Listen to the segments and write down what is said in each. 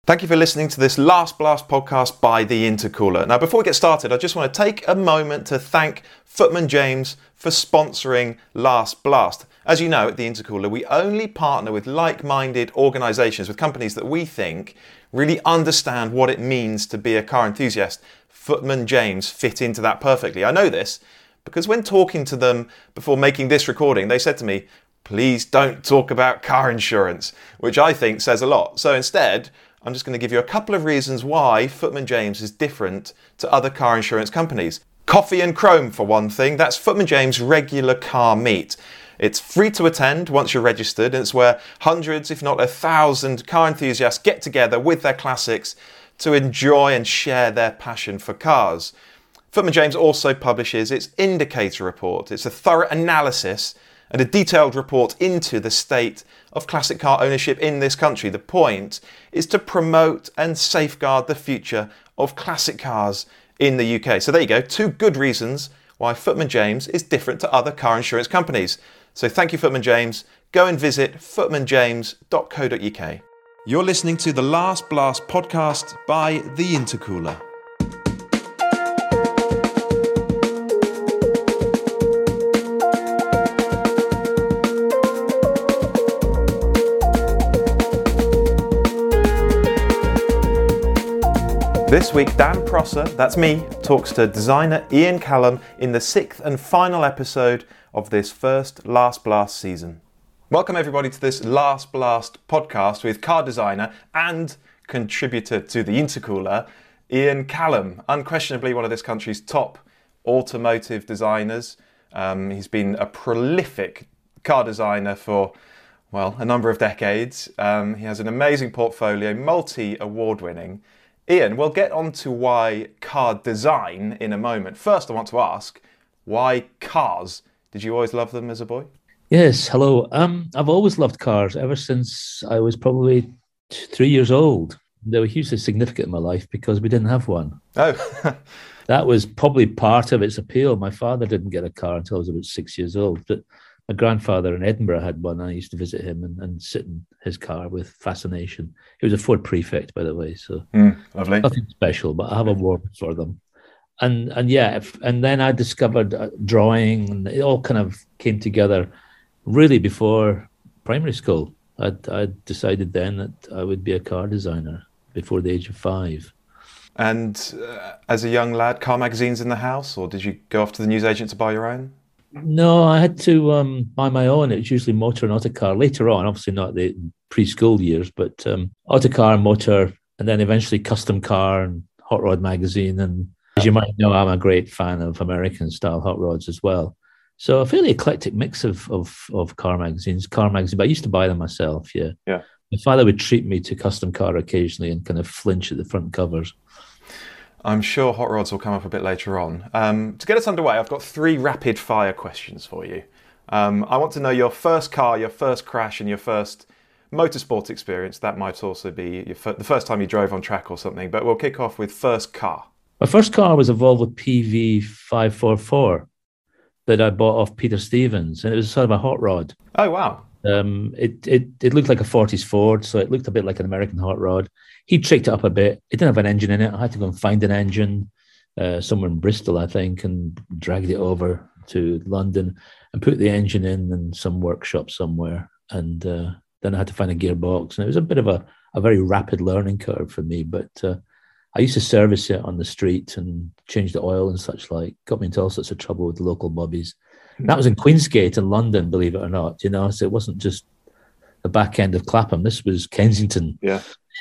Thank you for listening to this Last Blast podcast by The Intercooler. Now, before we get started, I just want to take a moment to thank Footman James for sponsoring Last Blast. As you know, at The Intercooler, we only partner with like-minded organisations, with companies that we think really understand what it means to be a car enthusiast. Footman James fit into that perfectly. I know this because when talking to them before making this recording, they said to me, please don't talk about car insurance, which I think says a lot. So instead, I'm just going to give you a couple of reasons why Footman James is different to other car insurance companies. Coffee and Chrome, for one thing. That's Footman James' regular car meet. It's free to attend once you're registered, and it's where hundreds, if not 1,000 car enthusiasts get together with their classics to enjoy and share their passion for cars. Footman James also publishes its Indicator Report. It's a thorough analysis and a detailed report into the state of classic car ownership in this country. The point is to promote and safeguard the future of classic cars in the UK. So there you go, two good reasons why Footman James is different to other car insurance companies. So thank you, Footman James. Go and visit footmanjames.co.uk. You're listening to the Last Blast podcast by The Intercooler. This week, Dan Prosser, that's me, talks to designer Ian Callum in the 6th and final episode of this first Last Blast season. Welcome everybody to this Last Blast podcast with car designer and contributor to The Intercooler, Ian Callum, unquestionably one of this country's top automotive designers. He's been a prolific car designer for, well, a number of decades. He has an amazing portfolio, multi-award winning. Ian, we'll get on to why car design in a moment. First, I want to ask, why cars? Did you always love them as a boy? Yes, hello. I've always loved cars ever since I was probably 3 years old. They were hugely significant in my life because we didn't have one. Oh. That was probably part of its appeal. My father didn't get a car until I was about 6 years old, but my grandfather in Edinburgh had one. And I used to visit him and sit in his car with fascination. He was a Ford Prefect, by the way, so lovely. Nothing special, but I have a warmth for them. And then I discovered drawing, and it all kind of came together really before primary school. I decided then that I would be a car designer before the age of 5. And as a young lad, car magazines in the house, or did you go off to the newsagent to buy your own? No, I had to buy my own. It was usually motor and autocar. Later on, obviously not the preschool years, but autocar, motor, and then eventually custom car and hot rod magazine. And as you might know, I'm a great fan of American-style hot rods as well. So a fairly eclectic mix of car magazines. But I used to buy them myself, yeah. Yeah. My father would treat me to custom car occasionally and kind of flinch at the front covers. I'm sure hot rods will come up a bit later on. To get us underway, I've got 3 rapid fire questions for you. I want to know your first car, your first crash, and your first motorsport experience. That might also be the first time you drove on track or something, but we'll kick off with first car. My first car was a Volvo PV544 that I bought off Peter Stevens, and it was sort of a hot rod. Oh, wow. It looked like a 40s Ford, so it looked a bit like an American hot rod. He tricked it up a bit. It didn't have an engine in it. I had to go and find an engine somewhere in Bristol, I think, and dragged it over to London and put the engine in some workshop somewhere. And then I had to find a gearbox. And it was a bit of a very rapid learning curve for me. But I used to service it on the street and change the oil and such like. Got me into all sorts of trouble with the local bobbies. And that was in Queensgate in London, believe it or not. You know, so it wasn't just the back end of Clapham. This was Kensington. Yeah.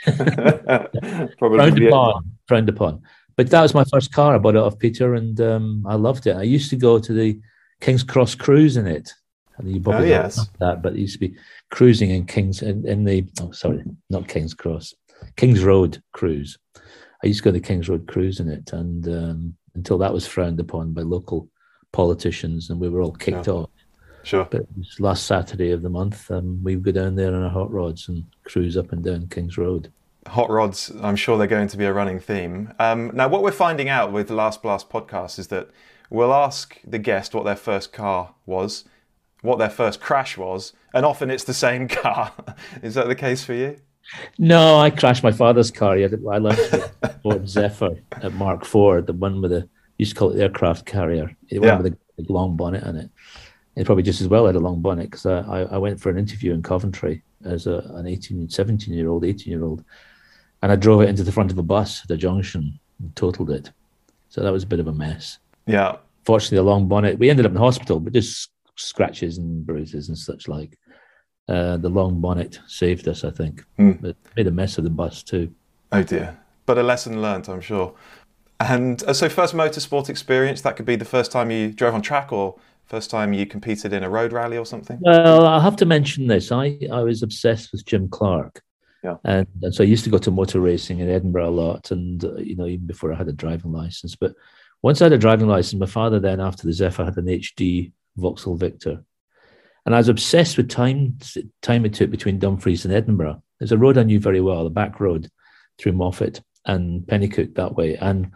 Frowned upon. But that was my first car. I bought it off Peter, and I loved it. I used to go to the King's Cross cruise in it. And you probably don't know that, but it used to be cruising in King's not King's Cross, King's Road cruise. I used to go to the King's Road cruise in it, and until that was frowned upon by local politicians, and we were all kicked off. Sure. But it was last Saturday of the month, we would go down there on our hot rods and cruise up and down King's Road. Hot rods, I'm sure they're going to be a running theme. Now, what we're finding out with the Last Blast podcast is that we'll ask the guest what their first car was, what their first crash was, and often it's the same car. Is that the case for you? No, I crashed my father's car. I learned to Ford Zephyr at Mark IV, the one with the, used to call it the aircraft carrier, the one Yeah. with the long bonnet in it. It probably just as well had a long bonnet because I went for an interview in Coventry as an 18, 17-year-old, 18-year-old, and I drove it into the front of a bus at a junction and totaled it. So that was a bit of a mess. Yeah. Fortunately, the long bonnet, we ended up in hospital, but just scratches and bruises and such like. The long bonnet saved us, I think. It made a mess of the bus too. Oh dear. But a lesson learnt, I'm sure. And so first motorsport experience, that could be the first time you drove on track or first time you competed in a road rally or something? Well, I have to mention this. I was obsessed with Jim Clark. Yeah. And so I used to go to motor racing in Edinburgh a lot, and even before I had a driving license. But once I had a driving license, my father then, after the Zephyr, had an HD Vauxhall Victor. And I was obsessed with time it took between Dumfries and Edinburgh. There's a road I knew very well, the back road through Moffat and Pennycook that way. And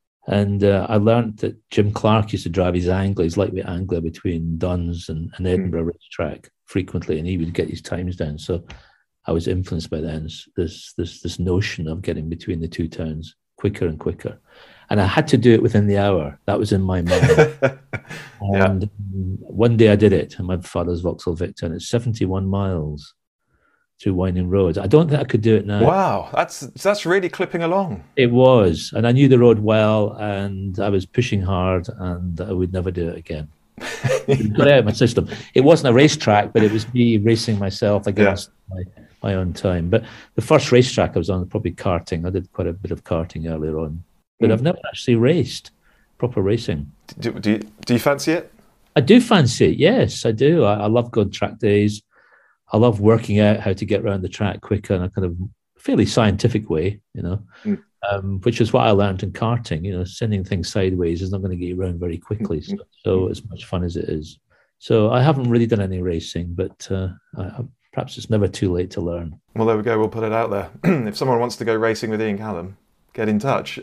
I learned that Jim Clark used to drive his Anglia, his lightweight Anglia, between Duns and Edinburgh racetrack frequently, and he would get his times down. So I was influenced by then this notion of getting between the two towns quicker and quicker. And I had to do it within the hour. That was in my mind. And one day I did it in my father's Vauxhall Victor, and it's 71 miles through winding roads. I don't think I could do it now. Wow, that's really clipping along. It was, and I knew the road well, and I was pushing hard, and I would never do it again. It got out of my system. It wasn't a racetrack, but it was me racing myself against my own time. But the first racetrack I was on was probably karting. I did quite a bit of karting earlier on, but I've never actually raced proper racing. Do you fancy it? I do fancy it. Yes, I do. I love going track days. I love working out how to get around the track quicker in a kind of fairly scientific way, which is what I learned in karting. Sending things sideways is not going to get you around very quickly. So as much fun as it is. So I haven't really done any racing, but perhaps it's never too late to learn. Well, there we go. We'll put it out there. If someone wants to go racing with Ian Callum, get in touch.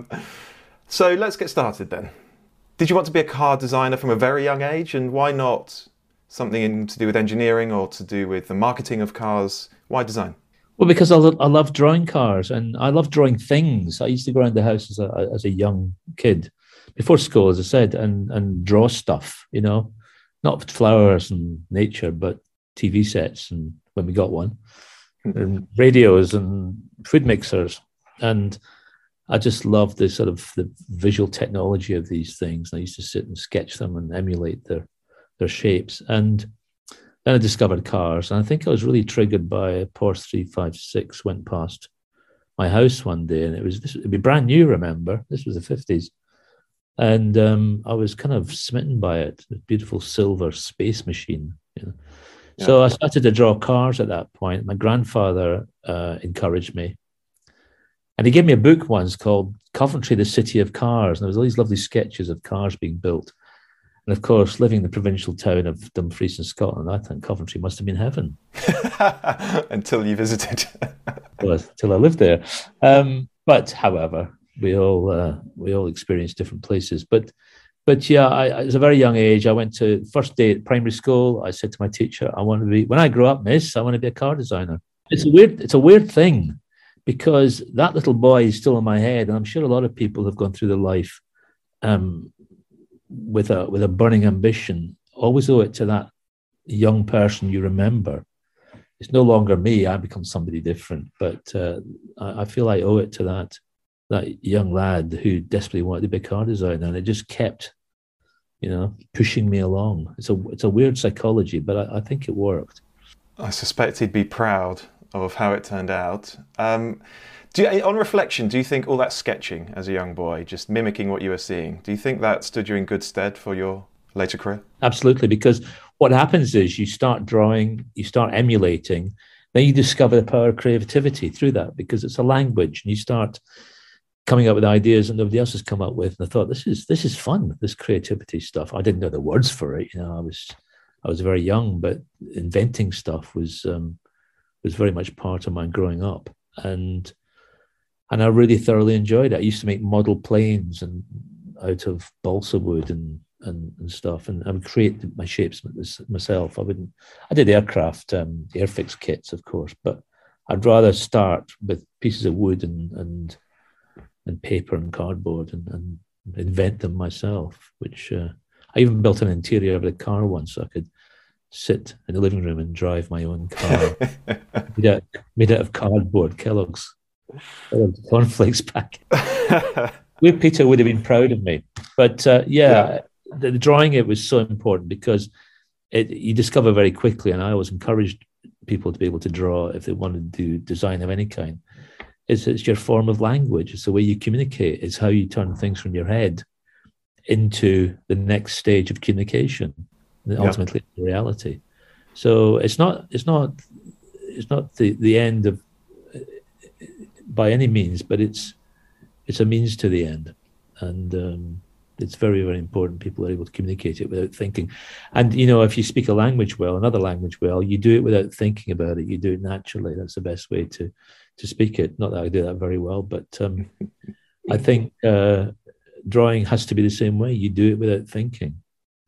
So let's get started then. Did you want to be a car designer from a very young age? And why not something to do with engineering or to do with the marketing of cars? Why design? Well, because I love drawing cars and I love drawing things. I used to go around the house as a young kid before school, as I said, and draw stuff, not flowers and nature, but TV sets, and when we got one, and radios and food mixers. And I just loved the sort of the visual technology of these things. I used to sit and sketch them and emulate their shapes. And then I discovered cars. And I think I was really triggered by a Porsche 356 went past my house one day. And it'd be brand new, remember? This was the 50s. And I was kind of smitten by it, the beautiful silver space machine. So I started to draw cars at that point. My grandfather encouraged me. And he gave me a book once called Coventry, the City of Cars. And there was all these lovely sketches of cars being built. And of course, living in the provincial town of Dumfries in Scotland, I think Coventry must have been heaven. Until you visited. Until I lived there. But however, we all experience different places. But yeah, I was a very young age. I went to first day at primary school. I said to my teacher, when I grow up, miss, I want to be a car designer. It's a weird thing, because that little boy is still in my head, and I'm sure a lot of people have gone through their life with a burning ambition. Always owe it to that young person you remember. It's no longer me; I become somebody different. But I feel I owe it to that young lad who desperately wanted to be a car designer, and it just kept, pushing me along. It's a weird psychology, but I think it worked. I suspect he'd be proud of how it turned out. On reflection, do you think all that sketching as a young boy, just mimicking what you were seeing, do you think that stood you in good stead for your later career? Absolutely, because what happens is you start drawing, you start emulating, then you discover the power of creativity through that, because it's a language, and you start coming up with ideas that nobody else has come up with. And I thought, this is fun, this creativity stuff. I didn't know the words for it. I was very young, but inventing stuff was very much part of my growing up, and I really thoroughly enjoyed it. I used to make model planes and out of balsa wood and stuff, and I would create my shapes myself. I did aircraft airfix kits, of course, but I'd rather start with pieces of wood and paper and cardboard and invent them myself, which I even built an interior of the car once so I could sit in the living room and drive my own car. made out of cardboard, Kellogg's cornflakes packet. Peter would have been proud of me. But the drawing it was so important because you discover very quickly, and I always encouraged people to be able to draw if they wanted to do design of any kind. It's your form of language. It's the way you communicate. It's how you turn things from your head into the next stage of communication, and ultimately reality. So it's not the end of by any means, but it's a means to the end, and it's very, very important people are able to communicate it without thinking. And if you speak a language well, another language well, you do it without thinking about it. You do it naturally. That's the best way to speak it. Not that I do that very well, but I think drawing has to be the same way. You do it without thinking.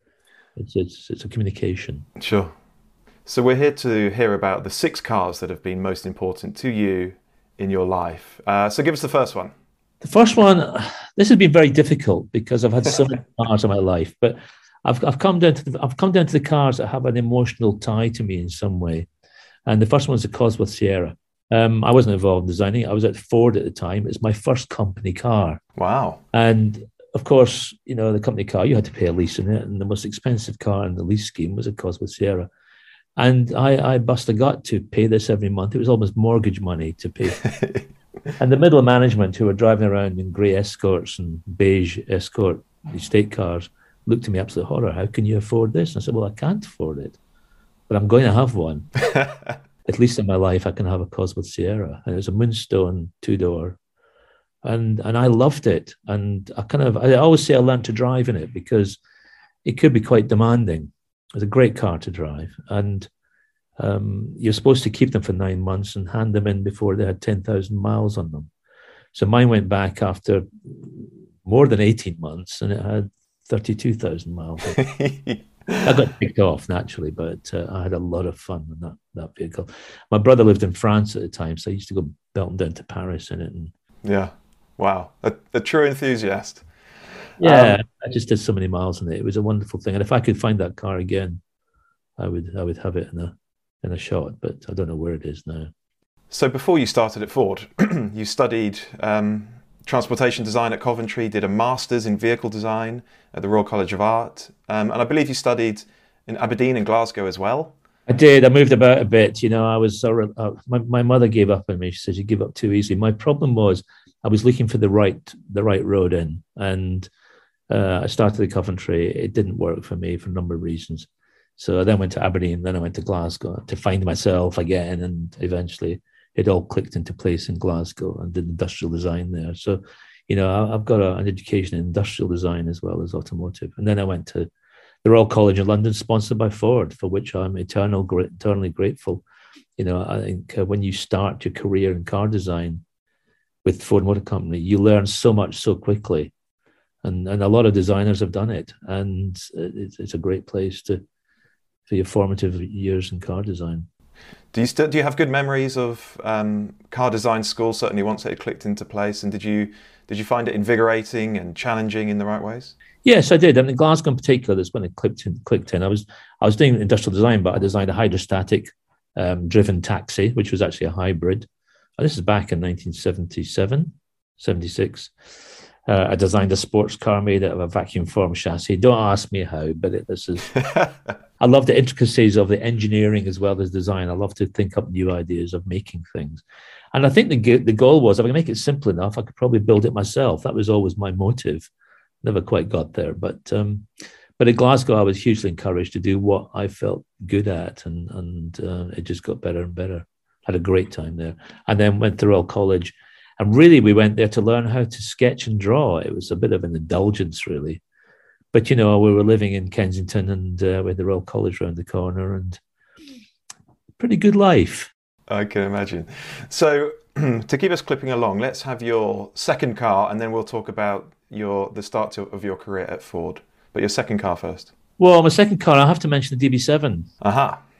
It's a communication. Sure. So we're here to hear about the 6 cars that have been most important to you in your life. So give us the first one. The first one, this has been very difficult because I've had so many cars in my life, but I've come down to the cars that have an emotional tie to me in some way. And the first one is the Cosworth Sierra. I wasn't involved in designing it. I was at Ford at the time. It's my first company car. Wow. And of course, the company car, you had to pay a lease in it. And the most expensive car in the lease scheme was a Cosworth Sierra. And I bust a gut to pay this every month. It was almost mortgage money to pay. And the middle management who were driving around in grey Escorts and beige Escort estate cars looked at me absolute horror. How can you afford this? And I said, well, I can't afford it, but I'm going to have one. At least in my life, I can have a Cosworth Sierra. And it was a Moonstone 2-door. And I loved it. And I always say I learned to drive in it because it could be quite demanding. It was a great car to drive. And you're supposed to keep them for 9 months and hand them in before they had 10,000 miles on them. So mine went back after more than 18 months and it had 32,000 miles. I got picked off naturally, but I had a lot of fun with that vehicle. My brother lived in France at the time, so I used to go belting down to Paris in it. Yeah. Wow. A true enthusiast. Yeah, I just did so many miles in it. It was a wonderful thing. And if I could find that car again, I would have it in a shot, but I don't know where it is now. So before you started at Ford, you studied transportation design at Coventry, did a master's in vehicle design at the Royal College of Art, and I believe you studied in Aberdeen and Glasgow as well. I did. I moved about a bit. I was my mother gave up on me. She said you give up too easily. My problem was I was looking for the right road in, and I started at Coventry. It didn't work for me for a number of reasons. So I then went to Aberdeen, then I went to Glasgow to find myself again, and eventually it all clicked into place in Glasgow and did industrial design there. So, I've got an education in industrial design as well as automotive. And then I went to the Royal College in London, sponsored by Ford, for which I'm eternally grateful. I think when you start your career in car design with Ford Motor Company, you learn so much so quickly. And a lot of designers have done it. And it's a great place for your formative years in car design. Do you have good memories of car design school? Certainly, once it clicked into place, and did you find it invigorating and challenging in the right ways? Yes, I did. I mean, Glasgow in particular, that's when it clicked in. I was doing industrial design, but I designed a hydrostatic driven taxi, which was actually a hybrid. And this is back in 1977, 76. I designed a sports car made out of a vacuum form chassis. Don't ask me how, but this is. I love the intricacies of the engineering as well as design. I love to think up new ideas of making things. And I think the goal was, if I can make it simple enough, I could probably build it myself. That was always my motive. Never quite got there. But at Glasgow, I was hugely encouraged to do what I felt good at. And it just got better and better. Had a great time there. And then went to Royal College. And really, we went there to learn how to sketch and draw. It was a bit of an indulgence, really. But, we were living in Kensington and with the Royal College around the corner, and pretty good life. I can imagine. So to keep us clipping along, let's have your second car, and then we'll talk about the start of your career at Ford. But your second car first. Well, my second car, I have to mention the DB7. Aha.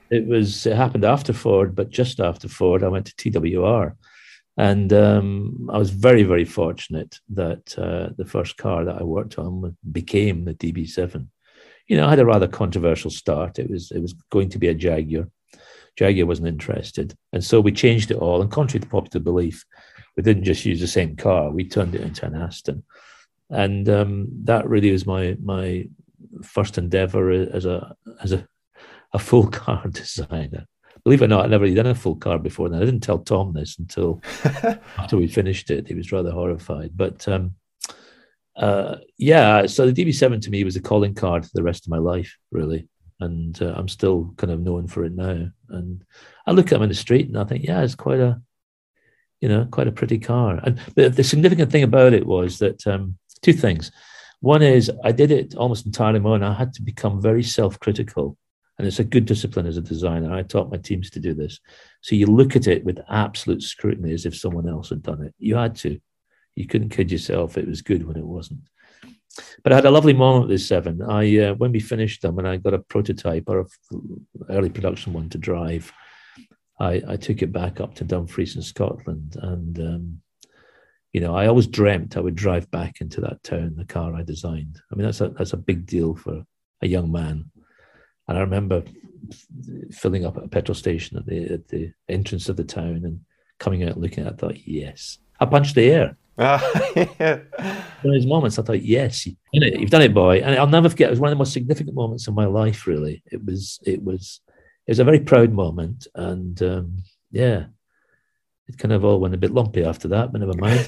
It happened after Ford, but just after Ford, I went to TWR. And I was very, very fortunate that the first car that I worked on became the DB7. I had a rather controversial start. It was going to be a Jaguar. Jaguar wasn't interested, and so we changed it all. And contrary to popular belief, we didn't just use the same car. We turned it into an Aston, and that really was my first endeavor as a full car designer. Believe it or not, I'd never really done a full car before then. I didn't tell Tom this until after we finished it. He was rather horrified. But so the DB7 to me was a calling card for the rest of my life, really. And I'm still kind of known for it now. And I look at them in the street and I think, yeah, it's quite a pretty car. And the significant thing about it was that two things. One is I did it almost entirely on my own. I had to become very self-critical. And it's a good discipline as a designer. I taught my teams to do this. So you look at it with absolute scrutiny as if someone else had done it. You had to. You couldn't kid yourself. It was good when it wasn't. But I had a lovely moment with this 7. When we finished them and I got a prototype or an early production one to drive, I took it back up to Dumfries in Scotland. And, I always dreamt I would drive back into that town, the car I designed. I mean, that's a big deal for a young man. And I remember filling up at a petrol station at the entrance of the town and coming out and looking at it. I thought, yes. I punched the air. Yeah. One of those moments, I thought, yes, you've done it, boy. And I'll never forget, it was one of the most significant moments in my life, really. It was a very proud moment. And it kind of all went a bit lumpy after that, but never mind.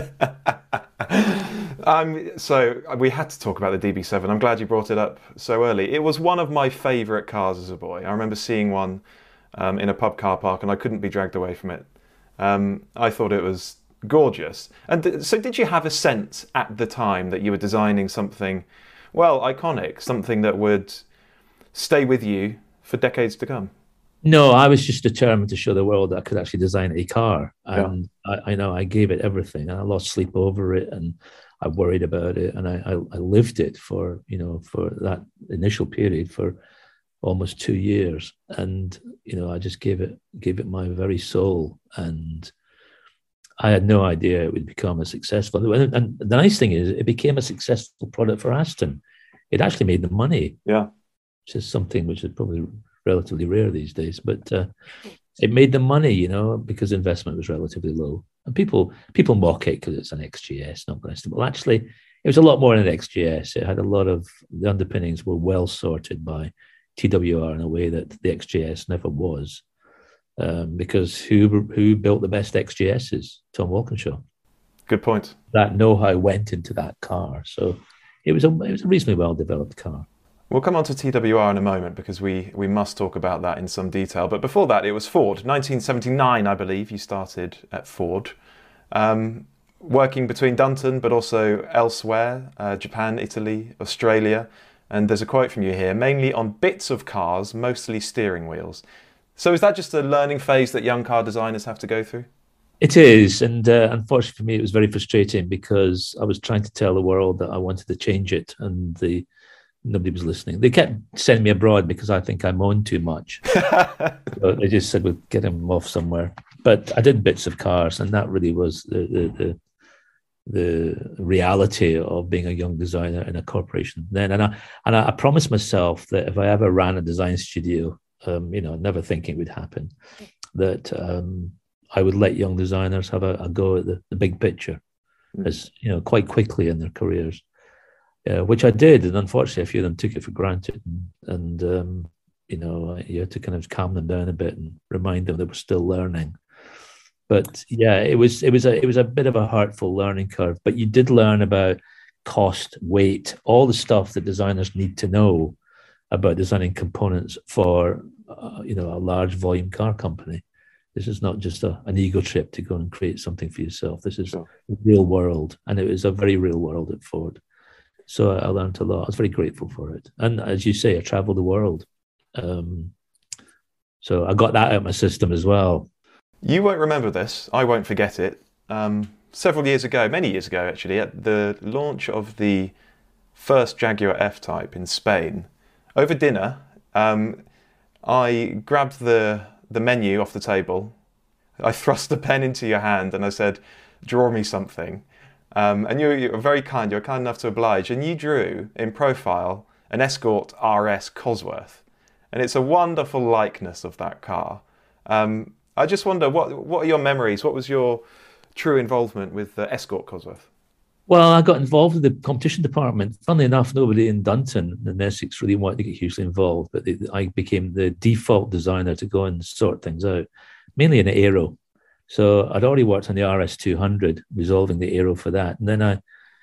So we had to talk about the DB7. I'm glad you brought it up so early. It was one of my favourite cars as a boy. I remember seeing one in a pub car park and I couldn't be dragged away from it. I thought it was gorgeous. And so did you have a sense at the time that you were designing something, well, iconic, something that would stay with you for decades to come? No, I was just determined to show the world that I could actually design a car. And I know I gave it everything. And I lost sleep over it and I worried about it. And I lived it for that initial period for almost 2 years. And, I just gave it my very soul. And I had no idea it would become a successful. And the nice thing is it became a successful product for Aston. It actually made them money. Yeah. Which is something which is probably relatively rare these days, but it made them money, because investment was relatively low. And people mock it because it's an XGS, not the well, actually, it was a lot more than an XGS. It had a lot of the underpinnings were well sorted by TWR in a way that the XGS never was, because who built the best XGSs? Tom Walkinshaw. Good point. That know-how went into that car, so it was a reasonably well developed car. We'll come on to TWR in a moment because we must talk about that in some detail. But before that, it was Ford. 1979, I believe, you started at Ford, working between Dunton but also elsewhere, Japan, Italy, Australia. And there's a quote from you here, mainly on bits of cars, mostly steering wheels. So is that just a learning phase that young car designers have to go through? It is. And unfortunately for me, it was very frustrating because I was trying to tell the world that I wanted to change it and nobody was listening. They kept sending me abroad because I think I moaned too much. So they just said, we'll get him off somewhere. But I did bits of cars, and that really was the reality of being a young designer in a corporation then. And I promised myself that if I ever ran a design studio, never thinking it would happen, that I would let young designers have a go at the big picture, as quite quickly in their careers. Which I did, and unfortunately, a few of them took it for granted, and you had to kind of calm them down a bit and remind them they were still learning. But yeah, it was a bit of a hurtful learning curve. But you did learn about cost, weight, all the stuff that designers need to know about designing components for a large volume car company. This is not just an ego trip to go and create something for yourself. This is the real world, and it was a very real world at Ford. So I learned a lot. I was very grateful for it. And as you say, I traveled the world. So I got that out of my system as well. You won't remember this. I won't forget it. Several years ago, many years ago actually, at the launch of the first Jaguar F-Type in Spain, over dinner, I grabbed the menu off the table. I thrust the pen into your hand and I said, "Draw me something." And you were very kind. You were kind enough to oblige. And you drew in profile an Escort RS Cosworth. And it's a wonderful likeness of that car. I just wonder, what are your memories? What was your true involvement with the Escort Cosworth? Well, I got involved in the competition department. Funnily enough, nobody in Dunton and Essex really wanted to get hugely involved, but I became the default designer to go and sort things out, mainly in aero. So I'd already worked on the RS200, resolving the aero for that. And then I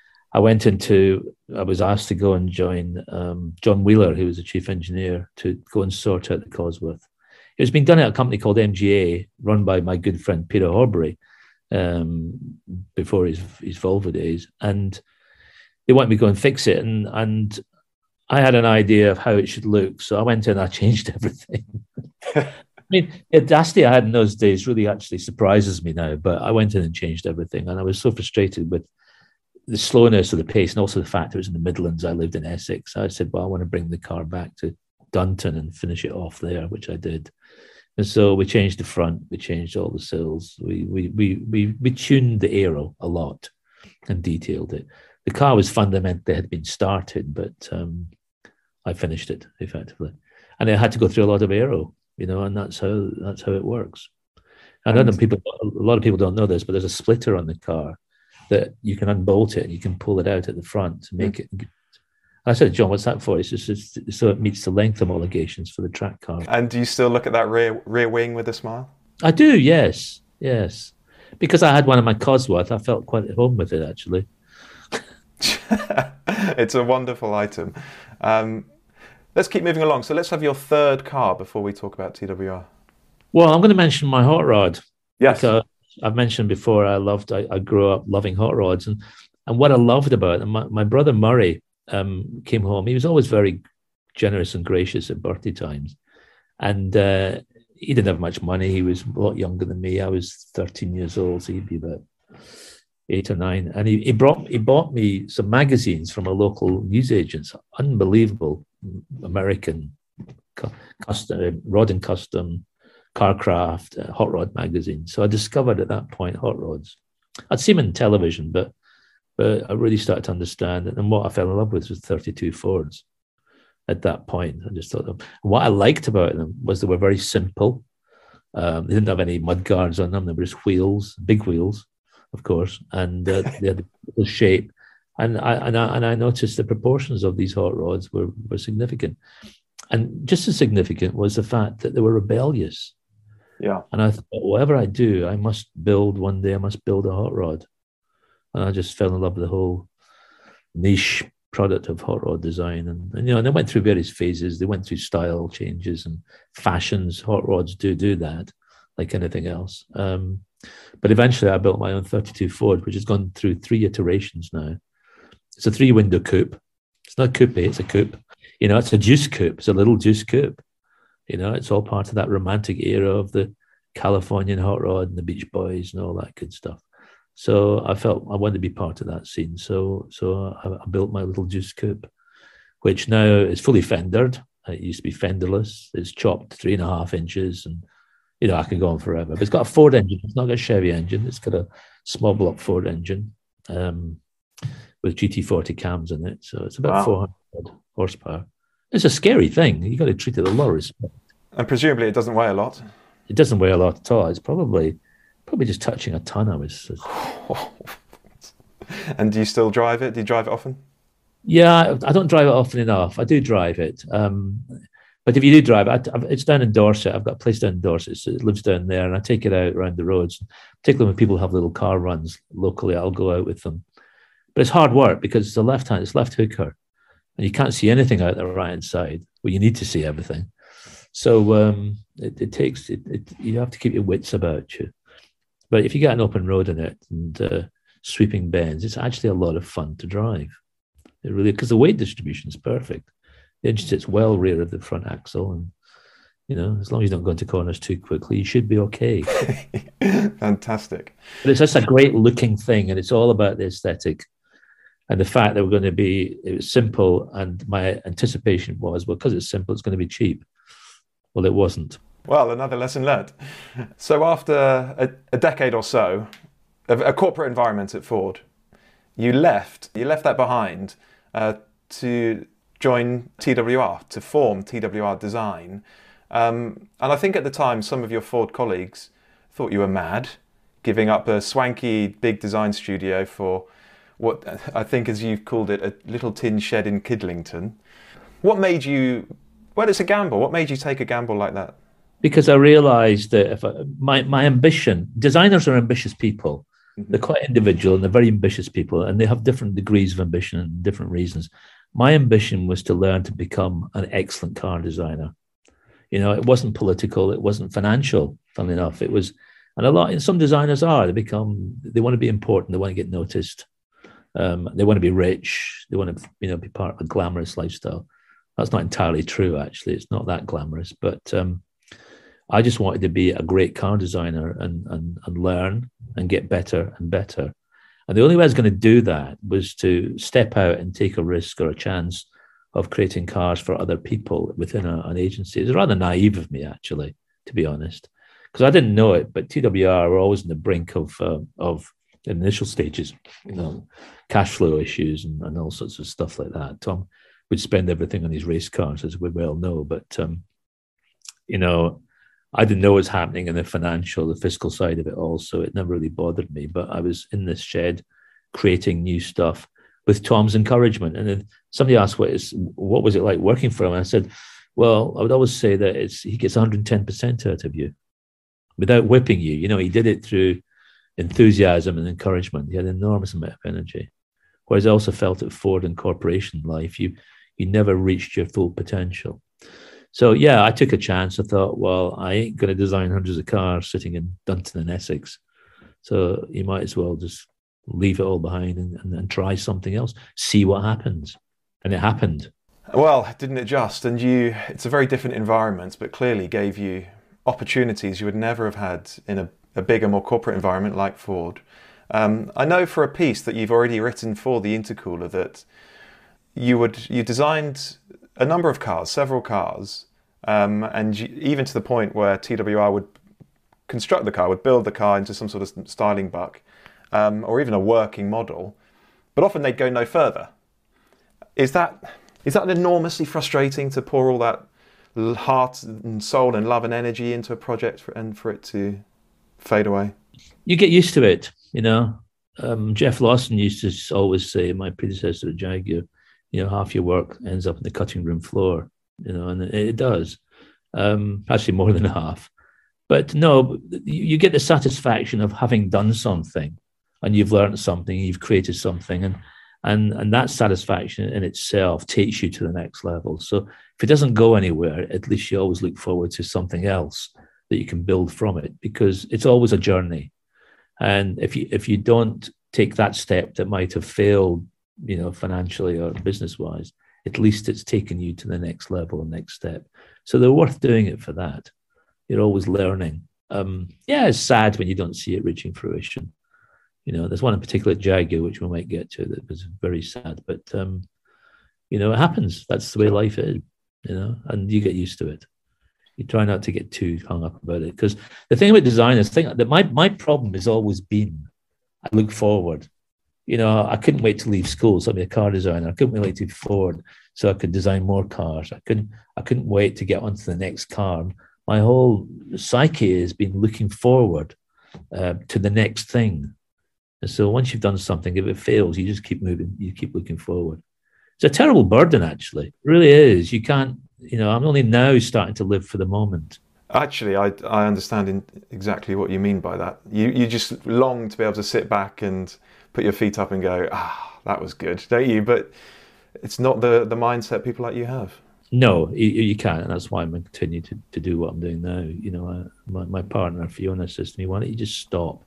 was asked to go and join John Wheeler, who was the chief engineer, to go and sort out the Cosworth. It was being done at a company called MGA, run by my good friend Peter Horbury, before his Volvo days. And they wanted me to go and fix it. And I had an idea of how it should look. So I went in and I changed everything. I mean, the audacity I had in those days really actually surprises me now, but I went in and changed everything. And I was so frustrated with the slowness of the pace and also the fact it was in the Midlands. I lived in Essex. I said, well, I want to bring the car back to Dunton and finish it off there, which I did. And so we changed the front, we changed all the sills, we tuned the aero a lot and detailed it. The car was fundamentally had been started, but I finished it effectively. And I had to go through a lot of aero, and that's how it works. I know a lot of people don't know this, but there's a splitter on the car that you can unbolt it and you can pull it out at the front to make it. I said, John, what's that for? It's just so it meets the length homologations for the track car. And do you still look at that rear wing with a smile? I do, yes. Because I had one of my Cosworth, I felt quite at home with it, actually. It's a wonderful item. Let's keep moving along. So let's have your third car before we talk about TWR. Well, I'm going to mention my hot rod. Yes. Because I've mentioned before, I grew up loving hot rods. And what I loved about it, my brother Murray came home. He was always very generous and gracious at birthday times. And he didn't have much money. He was a lot younger than me. I was 13 years old, so he'd be about 8 or 9. And he bought me some magazines from a local newsagents, unbelievable American custom, Rod and Custom, Carcraft, hot rod magazine. So I discovered at that point hot rods. I'd seen them in television, but I really started to understand it. And what I fell in love with was 32 Fords at that point. I just thought what I liked about them was they were very simple. They didn't have any mud guards on them. They were just wheels, big wheels, of course, and they had the shape. And I noticed the proportions of these hot rods were significant. And just as significant was the fact that they were rebellious. Yeah. And I thought, whatever I do, I must build a hot rod. And I just fell in love with the whole niche product of hot rod design. And they went through various phases. They went through style changes and fashions. Hot rods do that, like anything else. But eventually I built my own 32 Ford, which has gone through 3 iterations now. It's a 3-window coupe. It's not a coupe, it's a coupe. It's a juice coupe. It's a little juice coupe. It's all part of that romantic era of the Californian hot rod and the Beach Boys and all that good stuff. So I felt I wanted to be part of that scene. So I built my little juice coupe, which now is fully fendered. It used to be fenderless. It's chopped 3.5 inches, and I can go on forever. But it's got a Ford engine. It's not got a Chevy engine. It's got a small block Ford engine with GT40 cams in it. So it's about 400 horsepower. It's a scary thing. You got to treat it with a lot of respect. And presumably it doesn't weigh a lot. It doesn't weigh a lot at all. It's probably just touching a ton. And do you still drive it? Do you drive it often? Yeah, I don't drive it often enough. I do drive it. But if you do drive it, it's down in Dorset. I've got a place down in Dorset. So it lives down there, and I take it out around the roads. Particularly when people have little car runs locally, I'll go out with them. But it's hard work because it's it's left hooker. And you can't see anything out the right-hand side. Well, you need to see everything. So you have to keep your wits about you. But if you get an open road in it and sweeping bends, it's actually a lot of fun to drive. It really, because the weight distribution is perfect. The engine sits well rear of the front axle, and as long as you don't go into corners too quickly, you should be okay. Fantastic. But it's just a great looking thing, and it's all about the aesthetic. And the fact that it was simple, and my anticipation was, well, because it's simple, it's going to be cheap. Well, it wasn't. Well, another lesson learned. So after a decade or so of a corporate environment at Ford, you left that behind to join TWR, to form TWR Design. And I think at the time, some of your Ford colleagues thought you were mad, giving up a swanky big design studio for what I think, as you've called it, a little tin shed in Kidlington. What made you, well, it's a gamble. What made you take a gamble like that? Because I realized that my ambition, designers are ambitious people. They're quite individual and they're very ambitious people, and they have different degrees of ambition and different reasons. My ambition was to learn to become an excellent car designer. It wasn't political, it wasn't financial, funnily enough. It was, and some designers are, they want to be important, they want to get noticed. They want to be rich, they want to, be part of a glamorous lifestyle. That's not entirely true, actually. It's not that glamorous, but I just wanted to be a great car designer and learn and get better and better. And the only way I was going to do that was to step out and take a risk or a chance of creating cars for other people within an agency. It was rather naive of me, actually, to be honest, because I didn't know it. But TWR were always on the brink of initial stages, cash flow issues and all sorts of stuff like that. Tom would spend everything on his race cars, as we well know. But I didn't know what was happening in the fiscal side of it all, so it never really bothered me. But I was in this shed creating new stuff with Tom's encouragement. And then somebody asked, what was it like working for him? And I said, well, I would always say that he gets 110% out of you without whipping you. He did it through enthusiasm and encouragement. He had an enormous amount of energy. Whereas I also felt at Ford and corporation life, you never reached your full potential. So, yeah, I took a chance. I thought, well, I ain't going to design hundreds of cars sitting in Dunton and Essex. So you might as well just leave it all behind and try something else, see what happens. And it happened. Well, didn't it just? And it's a very different environment, but clearly gave you opportunities you would never have had in a bigger, more corporate environment like Ford. I know for a piece that you've already written for the Intercooler that you designed a number of cars, several cars, and even to the point where TWR would construct the car, would build the car into some sort of styling buck, or even a working model, but often they'd go no further. Is that enormously frustrating to pour all that heart and soul and love and energy into a project and for it to fade away? You get used to it, Jeff Lawson used to always say, my predecessor at Jaguar, half your work ends up on the cutting room floor, and it does, actually more than half. But no, you get the satisfaction of having done something, and you've learned something, you've created something, and that satisfaction in itself takes you to the next level. So if it doesn't go anywhere, at least you always look forward to something else that you can build from it, because it's always a journey. And if you don't take that step that might have failed, financially or business-wise, at least it's taken you to the next level and next step. So they're worth doing it for that. You're always learning. It's sad when you don't see it reaching fruition. There's one in particular at Jaguar, which we might get to, that was very sad. But, it happens. That's the way life is, and you get used to it. You try not to get too hung up about it. Because the thing about designers, that my problem has always been, I look forward. I couldn't wait to leave school, so I'd be a car designer. I couldn't wait to be Ford, so I could design more cars. I couldn't wait to get onto the next car. My whole psyche has been looking forward to the next thing. And so once you've done something, if it fails, you just keep moving. You keep looking forward. It's a terrible burden, actually. It really is. You can't, I'm only now starting to live for the moment. Actually, I understand exactly what you mean by that. You just long to be able to sit back and put your feet up and go, that was good, don't you? But it's not the mindset people like you have. No, you can't, and that's why I'm going to continue to do what I'm doing now. My partner, Fiona, says to me, why don't you just stop?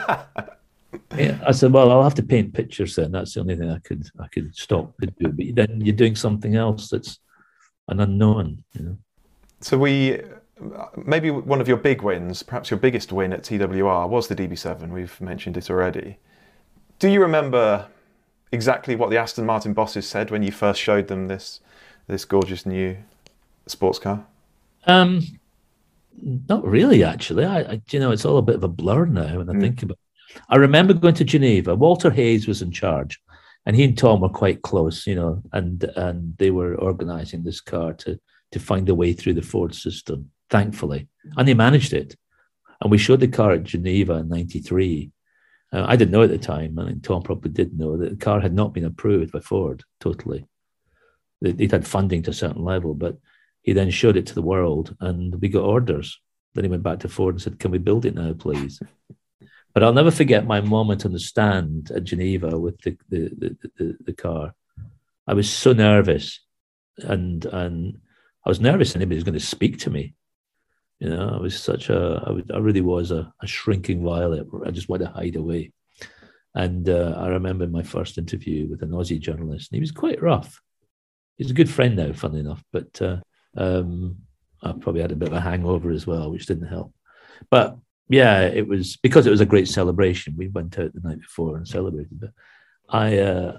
I said, well, I'll have to paint pictures then. That's the only thing I could stop to do. But then you're doing something else that's an unknown, So maybe one of your big wins, perhaps your biggest win at TWR, was the DB7. We've mentioned it already. Do you remember exactly what the Aston Martin bosses said when you first showed them this gorgeous new sports car? Um, Not really, actually. It's all a bit of a blur now when I think about it. I remember going to Geneva. Walter Hayes was in charge, and he and Tom were quite close, and they were organising this car to find a way through the Ford system, thankfully, and they managed it. And we showed the car at Geneva in '93. I didn't know at the time, and Tom probably did know that the car had not been approved by Ford totally. They'd had funding to a certain level, but he then showed it to the world, and we got orders. Then he went back to Ford and said, "Can we build it now, please?" But I'll never forget my moment on the stand at Geneva with the car. I was so nervous, and I was nervous anybody was going to speak to me. I was I really was a shrinking violet. I just wanted to hide away. And I remember my first interview with an Aussie journalist, and he was quite rough. He's a good friend now, funnily enough, but I probably had a bit of a hangover as well, which didn't help. But yeah, it was because it was a great celebration. We went out the night before and celebrated. But I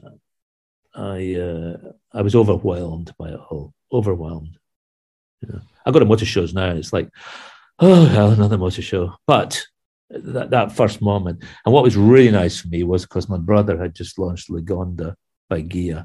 was overwhelmed by it all. Overwhelmed. I go to motor shows now, and it's like, oh hell, another motor show. But that first moment, and what was really nice for me was because my brother had just launched Lagonda by Ghia,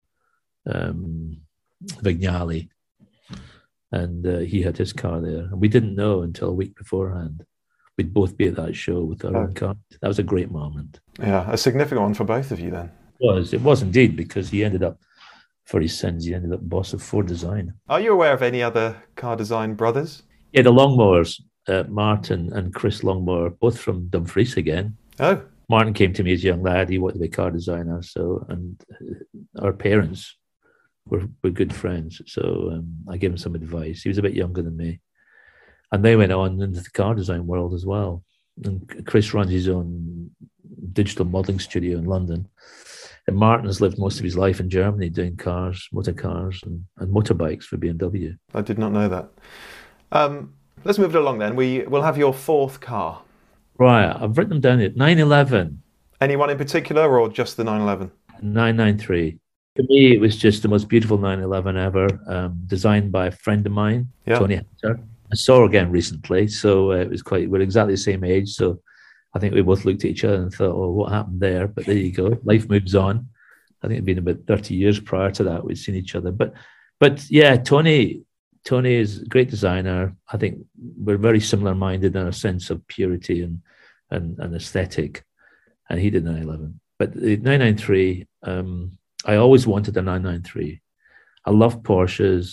Vignali, and he had his car there, and we didn't know until a week beforehand we'd both be at that show with our own car. That was a great moment. Yeah, a significant one for both of you then. It was indeed, because he ended up, for his sins, he ended up boss of Ford Design. Are you aware of any other car design brothers? Yeah, the Longmores, Martin and Chris Longmore, both from Dumfries again. Oh. Martin came to me as a young lad. He wanted to be a car designer, and our parents were good friends. So I gave him some advice. He was a bit younger than me. And they went on into the car design world as well. And Chris runs his own digital modeling studio in London. And Martin has lived most of his life in Germany doing cars, motor cars, and motorbikes for BMW. I did not know that. Let's move it along then. We'll have your fourth car. Right, I've written them down here. 911. Anyone in particular, or just the 911? 993. For me, it was just the most beautiful 911 ever, designed by a friend of mine, Tony Hunter. I saw her again recently, so it was we're exactly the same age, so I think we both looked at each other and thought, oh, what happened there? But there you go. Life moves on. I think it'd been about 30 years prior to that we'd seen each other. But yeah, Tony is a great designer. I think we're very similar-minded in our sense of purity and aesthetic. And he did 911. But the 993, I always wanted a 993. I love Porsches.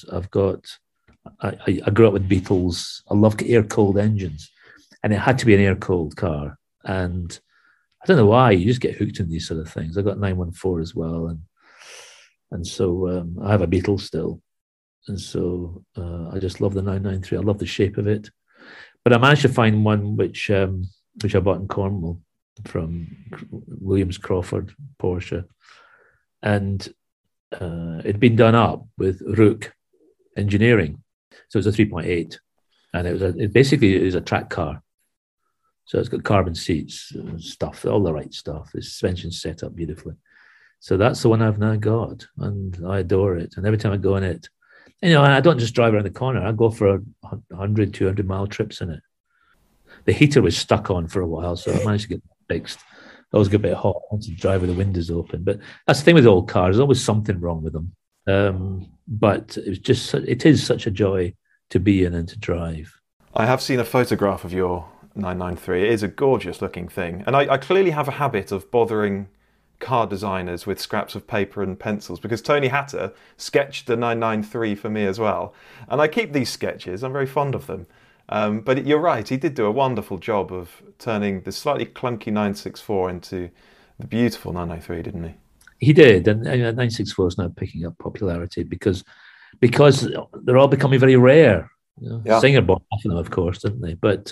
I grew up with Beetles. I love air-cooled engines. And it had to be an air-cooled car. And I don't know why, you just get hooked on these sort of things. I got 914 as well. And so I have a Beetle still. And so I just love the 993. I love the shape of it. But I managed to find one which I bought in Cornwall from Williams Crawford Porsche. And it'd been done up with Rook engineering. So it was a 3.8. And it basically is a track car. So it's got carbon seats and stuff, all the right stuff. The suspension's set up beautifully. So that's the one I've now got, and I adore it. And every time I go in it, I don't just drive around the corner. I go for 100, 200-mile trips in it. The heater was stuck on for a while, so I managed to get that fixed. It always got a bit hot. I wanted to drive with the windows open. But that's the thing with old cars. There's always something wrong with them. But it is such a joy to be in and to drive. I have seen a photograph of your 993. It is a gorgeous looking thing. And I clearly have a habit of bothering car designers with scraps of paper and pencils, because Tony Hatter sketched the 993 for me as well. And I keep these sketches. I'm very fond of them. But you're right, he did do a wonderful job of turning the slightly clunky 964 into the beautiful 993, didn't he? He did. And 964 is now picking up popularity because they're all becoming very rare. Singer bought half of them, of course, didn't they? But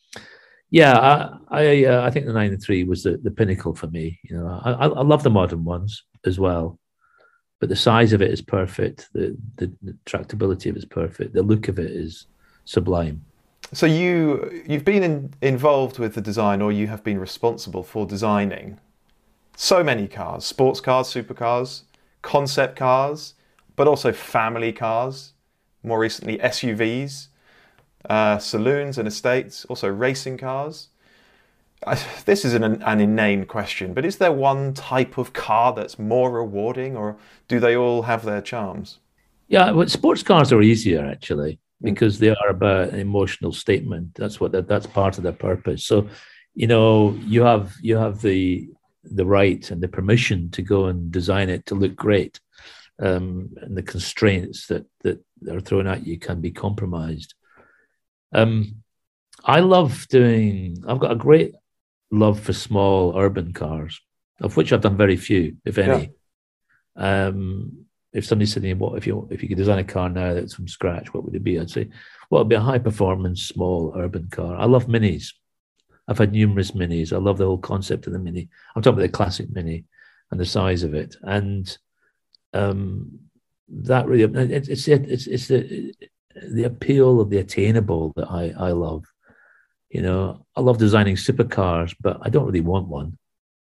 I think the 993 was the pinnacle for me. I love the modern ones as well, but the size of it is perfect. The tractability of it is perfect. The look of it is sublime. So you've been involved with the design, or you have been responsible for designing so many cars: sports cars, supercars, concept cars, but also family cars. More recently, SUVs. saloons and estates, also racing cars. This is an inane question, but is there one type of car that's more rewarding, or do they all have their charms? Yeah, well, sports cars are easier actually because they are about an emotional statement. That's part of their purpose. So, you have the right and the permission to go and design it to look great, and the constraints that are thrown at you can be compromised. I love doing. I've got a great love for small urban cars, of which I've done very few, if any. Yeah. If somebody said to me, "What if you could design a car now that's from scratch? What would it be?" I'd say, "Well, it'd be a high performance small urban car." I love minis. I've had numerous minis. I love the whole concept of the mini. I'm talking about the classic mini and the size of it, and that really it's the appeal of the attainable that I love. I love designing supercars, but I don't really want one.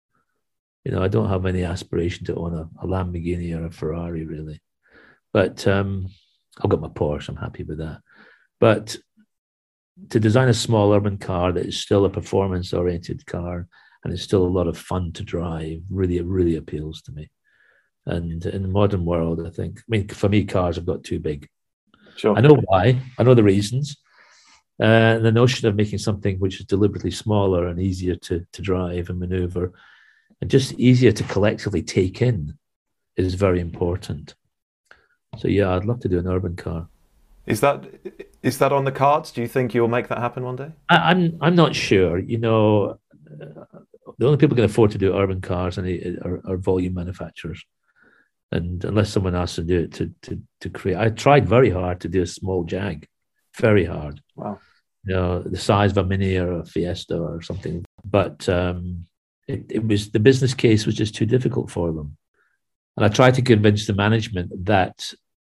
I don't have any aspiration to own a Lamborghini or a Ferrari, really. But I've got my Porsche. I'm happy with that. But to design a small urban car that is still a performance-oriented car and is still a lot of fun to drive really appeals to me. And in the modern world, for me, cars have got too big. Sure. I know why. I know the reasons. The notion of making something which is deliberately smaller and easier to drive and maneuver and just easier to collectively take in is very important. So yeah, I'd love to do an urban car. Is that on the cards? Do you think you'll make that happen one day? I'm not sure. The only people who can afford to do urban cars are volume manufacturers. And unless someone asks to do it to create, I tried very hard to do a small Jag, very hard. Wow. The size of a Mini or a Fiesta or something. But it was, the business case was just too difficult for them. And I tried to convince the management that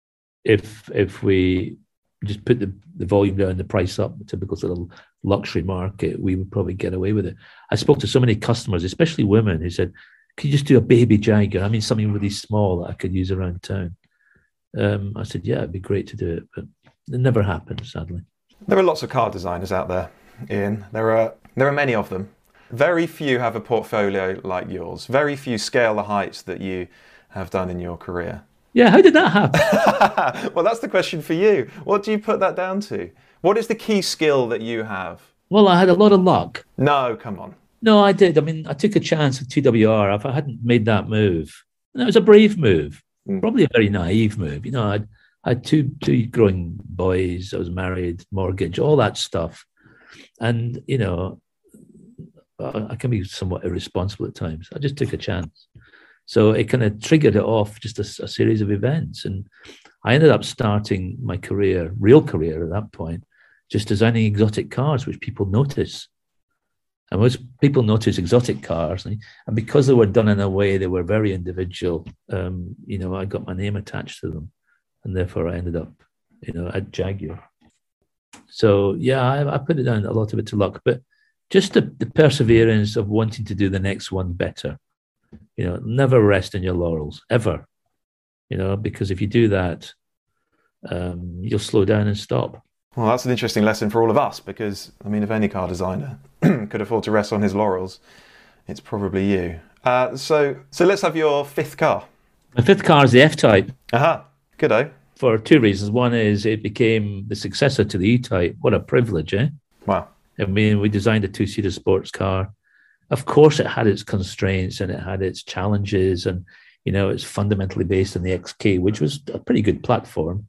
if we just put the volume down, the price up, the typical sort of luxury market, we would probably get away with it. I spoke to so many customers, especially women, who said, "Could you just do a baby Jaguar? I mean, something really small that I could use around town." I said, "Yeah, it'd be great to do it," but it never happened, sadly. There are lots of car designers out there, Ian. There are many of them. Very few have a portfolio like yours. Very few scale the heights that you have done in your career. Yeah, how did that happen? Well, that's the question for you. What do you put that down to? What is the key skill that you have? Well, I had a lot of luck. No, come on. No, I did. I mean, I took a chance with TWR. If I hadn't made that move, and it was a brave move, probably a very naive move. I had two growing boys. I was married, mortgage, all that stuff. And, I can be somewhat irresponsible at times. I just took a chance. So it kind of triggered it off, just a series of events. And I ended up starting my real career at that point, just designing exotic cars, which people notice. And most people notice exotic cars. And because they were done in a way, they were very individual. I got my name attached to them. And therefore I ended up, at Jaguar. So yeah, I put it down, a lot of it to luck, but just the perseverance of wanting to do the next one better. Never rest in your laurels, ever. Because if you do that, you'll slow down and stop. Well, that's an interesting lesson for all of us, because, if any car designer could afford to rest on his laurels, it's probably you. So let's have your fifth car. My fifth car is the F-Type. Aha, good-o. For two reasons. One is it became the successor to the E-Type. What a privilege, eh? Wow. We designed a two-seater sports car. Of course, it had its constraints and it had its challenges, and it's fundamentally based on the XK, which was a pretty good platform.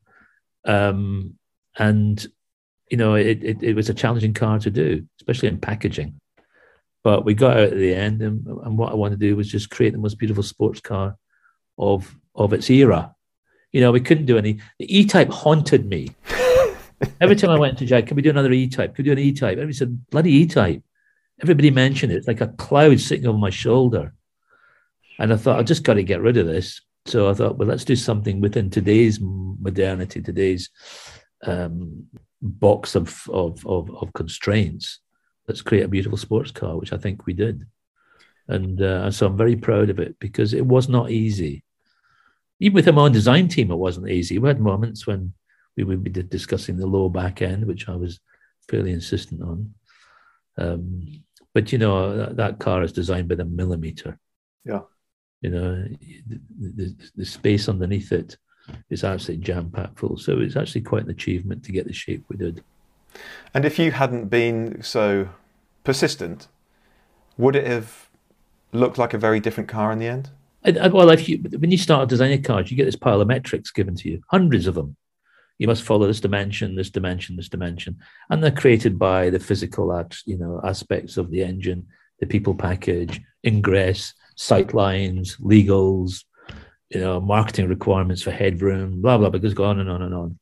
It was a challenging car to do, especially in packaging. But we got out at the end, and what I wanted to do was just create the most beautiful sports car of its era. We couldn't do any. The E-Type haunted me. Every time I went to Jag, can we do another E-Type? Could we do an E-Type? Everybody said, bloody E-Type. Everybody mentioned it. It's like a cloud sitting over my shoulder. And I thought, I've just got to get rid of this. So I thought, well, let's do something within today's modernity, today's box of constraints. Let's create a beautiful sports car, which I think we did. And so I'm very proud of it, because it was not easy. Even with my own design team, it wasn't easy. We had moments when we would be discussing the low back end, which I was fairly insistent on. But that car is designed by the millimeter. Yeah. The space underneath it is absolutely jam-packed full. So it's actually quite an achievement to get the shape we did. And if you hadn't been so persistent, would it have looked like a very different car in the end? Well, when you start designing cars, you get this pile of metrics given to you, hundreds of them. You must follow this dimension, this dimension, this dimension, and they're created by the physical aspects of the engine, the people package, ingress, sight lines, legals, marketing requirements for headroom, blah blah. But it goes on and on and on.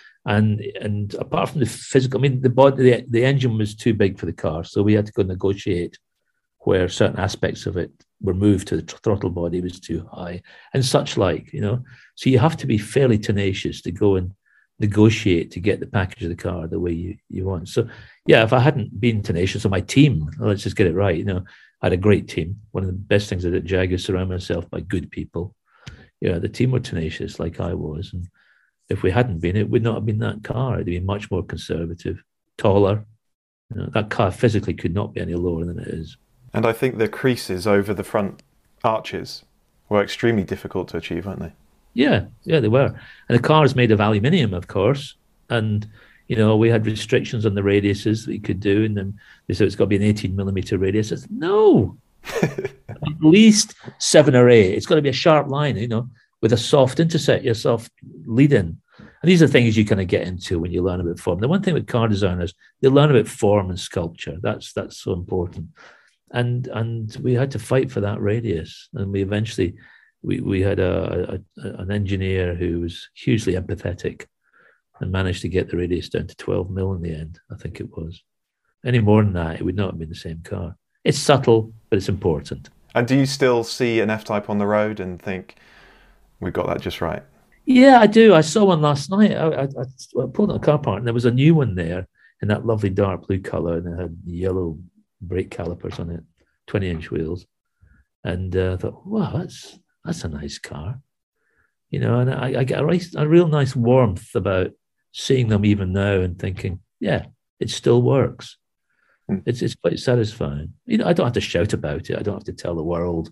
And apart from the physical, the engine was too big for the car, so we had to go negotiate where certain aspects of it were moved to the throttle body was too high and such like. So you have to be fairly tenacious to go and negotiate to get the package of the car the way you want. So yeah, if I hadn't been tenacious on my team, let's just get it right. I had a great team. One of the best things I did at Jag is surround myself by good people. The team were tenacious like I was, and if we hadn't been, it would not have been that car. It'd been much more conservative, taller. That car physically could not be any lower than it is. And I think the creases over the front arches were extremely difficult to achieve, weren't they? Yeah, they were. And the car is made of aluminium, of course. And, we had restrictions on the radiuses that you could do. And then they said it's got to be an 18 millimeter radius. I said, no, at least 7 or 8. It's got to be a sharp line, with a soft intersect, a soft lead in. And these are things you kind of get into when you learn about form. The one thing with car designers, they learn about form and sculpture. That's so important. And we had to fight for that radius. And we eventually, we had an engineer who was hugely empathetic and managed to get the radius down to 12 mil in the end, I think it was. Any more than that, it would not have been the same car. It's subtle, but it's important. And do you still see an F-Type on the road and think, we got that just right? Yeah, I do. I saw one last night. I pulled out a car park and there was a new one there in that lovely dark blue colour, and it had yellow brake calipers on it, 20-inch wheels. And I thought, wow, that's a nice car. And I get a real nice warmth about seeing them even now and thinking, yeah, it still works. It's quite satisfying. I don't have to shout about it. I don't have to tell the world,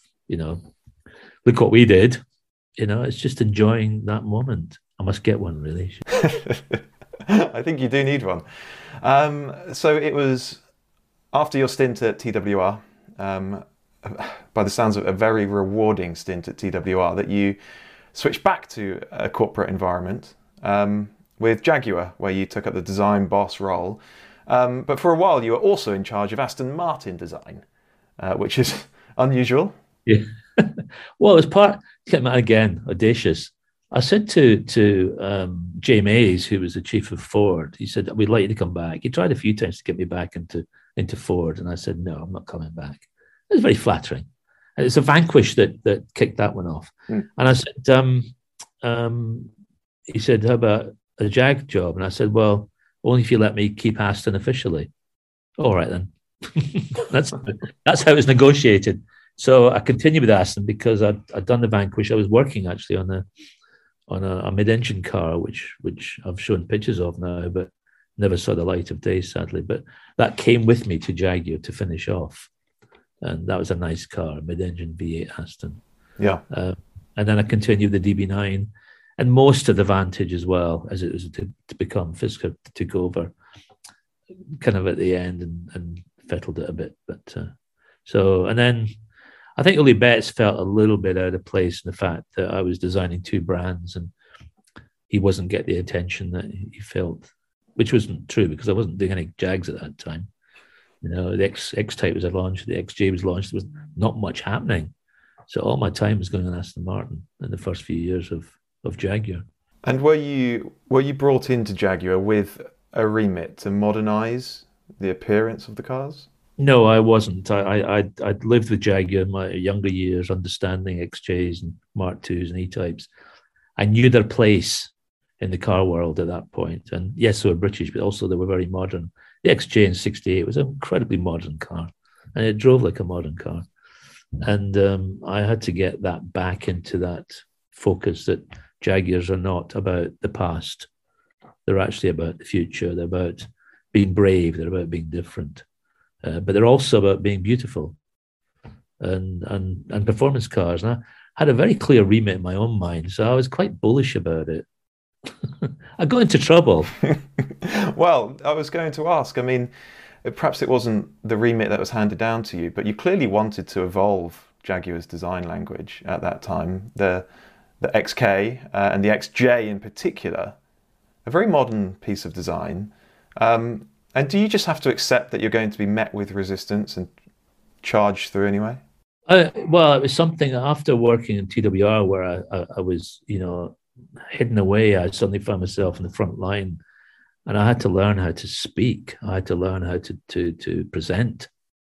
look what we did. It's just enjoying that moment. I must get one, really. I think you do need one. So it was after your stint at TWR, by the sounds of it, a very rewarding stint at TWR, that you switched back to a corporate environment with Jaguar, where you took up the design boss role. But for a while, you were also in charge of Aston Martin design, which is unusual. Yeah. Well, it was again, audacious. I said to Jay Mays, who was the chief of Ford, he said, we'd like you to come back. He tried a few times to get me back into Ford. And I said, no, I'm not coming back. It was very flattering. And it's a Vanquish that kicked that one off. And I said, he said, how about a Jag job? And I said, well, only if you let me keep Aston officially. All right, then. That's how it was negotiated. So I continued with Aston because I'd done the Vanquish. I was working actually on a mid-engine car, which I've shown pictures of now, but never saw the light of day, sadly. But that came with me to Jaguar to finish off. And that was a nice car, mid-engine V8 Aston. Yeah. And then I continued the DB9 and most of the Vantage as well, as it was to become Fisker took over kind of at the end and fettled it a bit. But and then I think Uli Betts felt a little bit out of place in the fact that I was designing two brands and he wasn't getting the attention that he felt, which wasn't true because I wasn't doing any Jags at that time. The X-Type was launched, the XJ was launched. There was not much happening. So all my time was going on Aston Martin in the first few years of Jaguar. And were you brought into Jaguar with a remit to modernise the appearance of the cars? No, I wasn't. I'd lived with Jaguar in my younger years, understanding XJs and Mark IIs and E-Types. I knew their place in the car world at that point. And yes, they were British, but also they were very modern. The XJ in 68 was an incredibly modern car, and it drove like a modern car. And I had to get that back into that focus that Jaguars are not about the past. They're actually about the future. They're about being brave. They're about being different, but they're also about being beautiful. And performance cars. And I had a very clear remit in my own mind, so I was quite bullish about it. I got into trouble. Well, I was going to ask. I mean, perhaps it wasn't the remit that was handed down to you, but you clearly wanted to evolve Jaguar's design language at that time. The XK and the XJ in particular, a very modern piece of design. And do you just have to accept that you're going to be met with resistance and charge through anyway? Well, it was something after working in TWR where I was, hidden away. I suddenly found myself in the front line, and I had to learn how to speak. I had to learn how to present,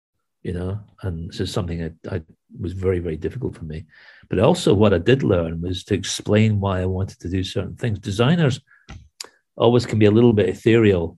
and this is something I was very, very difficult for me. But also what I did learn was to explain why I wanted to do certain things. Designers always can be a little bit ethereal.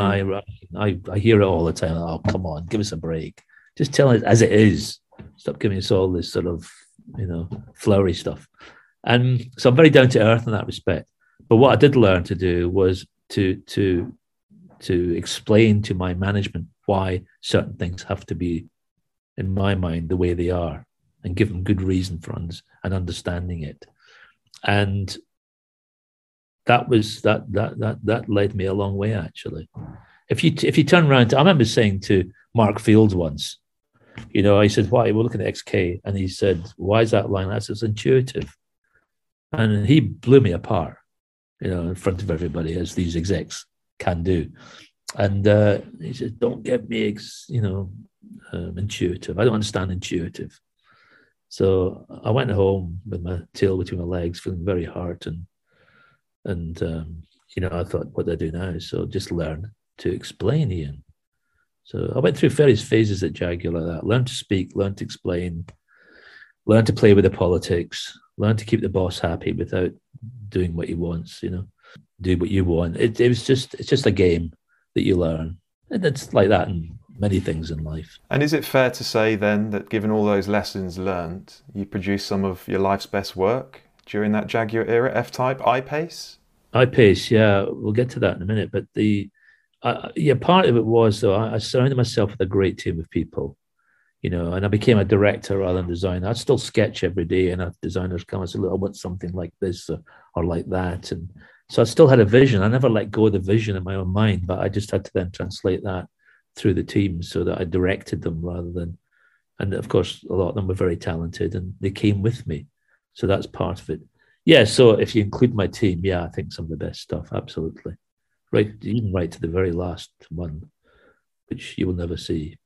I hear it all the time. Oh, come on, give us a break. Just tell it as it is. Stop giving us all this sort of, flowery stuff. And so I'm very down to earth in that respect. But what I did learn to do was to explain to my management why certain things have to be, in my mind, the way they are, and give them good reason for and understanding it. And that led me a long way, actually. If you turn around, I remember saying to Mark Fields once, I said, why? We're looking at XK. And he said, why is that line? I said, it's intuitive. And he blew me apart, in front of everybody, as these execs can do. And he said, don't get me, intuitive. I don't understand intuitive. So I went home with my tail between my legs, feeling very hurt. And I thought, what do I do now? So just learn to explain, Ian. So I went through various phases at Jaguar like that. Learn to speak, learn to explain, learn to play with the politics, learn to keep the boss happy without doing what he wants, do what you want. It's just a game that you learn. And it's like that in many things in life. And is it fair to say then that given all those lessons learned, you produced some of your life's best work during that Jaguar era, F-Type, I-Pace? I-Pace, yeah, we'll get to that in a minute. But part of it was, though, I surrounded myself with a great team of people, and I became a director rather than designer. I'd still sketch every day, and designers come and say, look, I want something like this or like that. And so I still had a vision. I never let go of the vision in my own mind, but I just had to then translate that through the team so that I directed them rather than, and of course, a lot of them were very talented and they came with me. So that's part of it. Yeah, so if you include my team, yeah, I think some of the best stuff, absolutely. Right, even right to the very last one, which you will never see.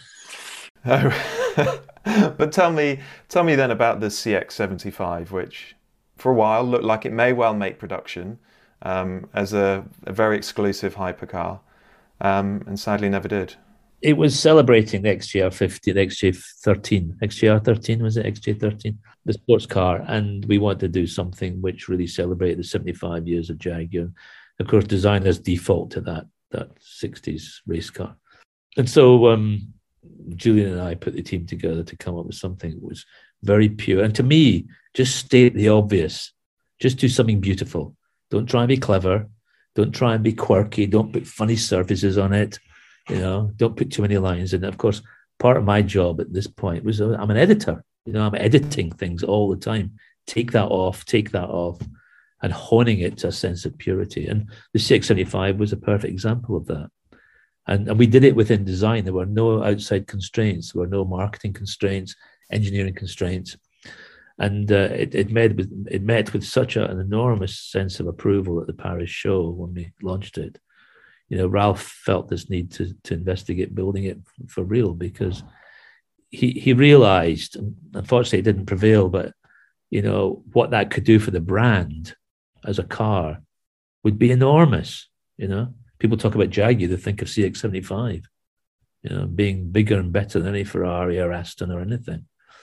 Oh, but tell me then about the CX-75, which for a while looked like it may well make production as a very exclusive hypercar, and sadly never did. It was celebrating the XJR50, the XJ13, XJR13 was it? XJ13, the sports car, and we wanted to do something which really celebrated the 75 years of Jaguar. Of course, designers default to that 60s race car. And so Julian and I put the team together to come up with something that was very pure. And to me, just state the obvious. Just do something beautiful. Don't try and be clever. Don't try and be quirky. Don't put funny surfaces on it. Don't put too many lines in. Of course, part of my job at this point was I'm an editor. I'm editing things all the time. Take that off, and honing it to a sense of purity. And the CX-75 was a perfect example of that. And we did it within design. There were no outside constraints. There were no marketing constraints, engineering constraints. And it met with such an enormous sense of approval at the Paris show when we launched it. Ralph felt this need to investigate building it for real because he realized, unfortunately it didn't prevail, but what that could do for the brand as a car would be enormous. People talk about Jaguar, they think of CX-75, being bigger and better than any Ferrari or Aston or anything.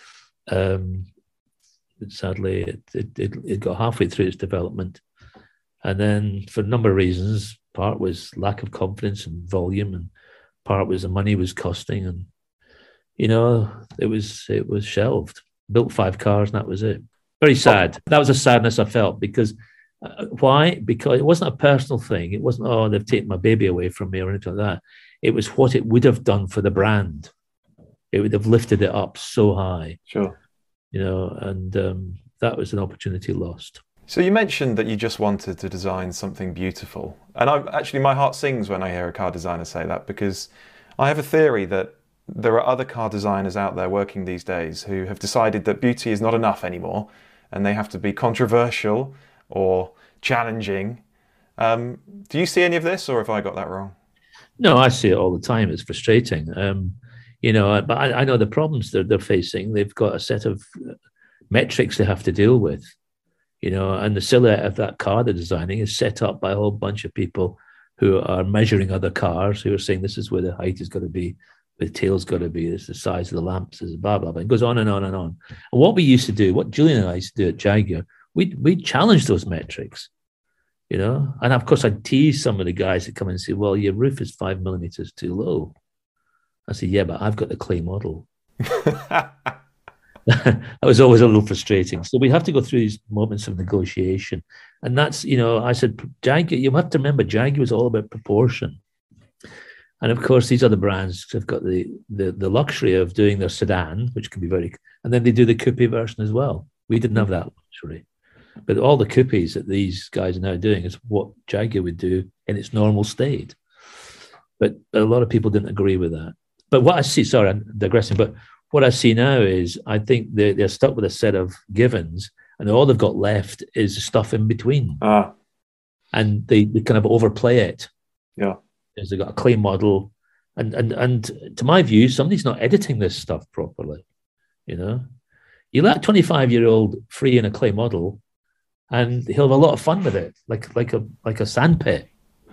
But sadly, it got halfway through its development. And then for a number of reasons, part was lack of confidence and volume, and part was the money was costing. And, it was shelved. Built 5 cars and that was it. Very sad. That was a sadness I felt because Why? Because it wasn't a personal thing. It wasn't, oh, they've taken my baby away from me or anything like that. It was what it would have done for the brand. It would have lifted it up so high. Sure. And that was an opportunity lost. So you mentioned that you just wanted to design something beautiful. And my heart sings when I hear a car designer say that, because I have a theory that there are other car designers out there working these days who have decided that beauty is not enough anymore and they have to be controversial or challenging. Do you see any of this, or have I got that wrong? No, I see it all the time. It's frustrating. But I know the problems they're facing. They've got a set of metrics they have to deal with, and the silhouette of that car they're designing is set up by a whole bunch of people who are measuring other cars, who are saying this is where the height is going to be, the tail's got to be, this is the size of the lamps, this is blah, blah, blah. It goes on and on and on. And what we used to do, what Julian and I used to do at Jaguar, we challenge those metrics, and of course I'd tease some of the guys that come in and say, well, your roof is 5 millimeters too low. I say, yeah, but I've got the clay model. That was always a little frustrating. So we have to go through these moments of negotiation. And that's, I said, Jaguar, you have to remember, Jaguar is all about proportion. And of course, these other brands have got the luxury of doing their sedan, which can be and then they do the coupe version as well. We didn't have that luxury. But all the coupes that these guys are now doing is what Jaguar would do in its normal state. But a lot of people didn't agree with that. But what I see, sorry, I'm digressing, but what I see now is I think they're stuck with a set of givens, and all they've got left is stuff in between. And they kind of overplay it. Yeah. Because they've got a clay model. And to my view, somebody's not editing this stuff properly. You let a 25-year-old free in a clay model, and he'll have a lot of fun with it, like a sandpit.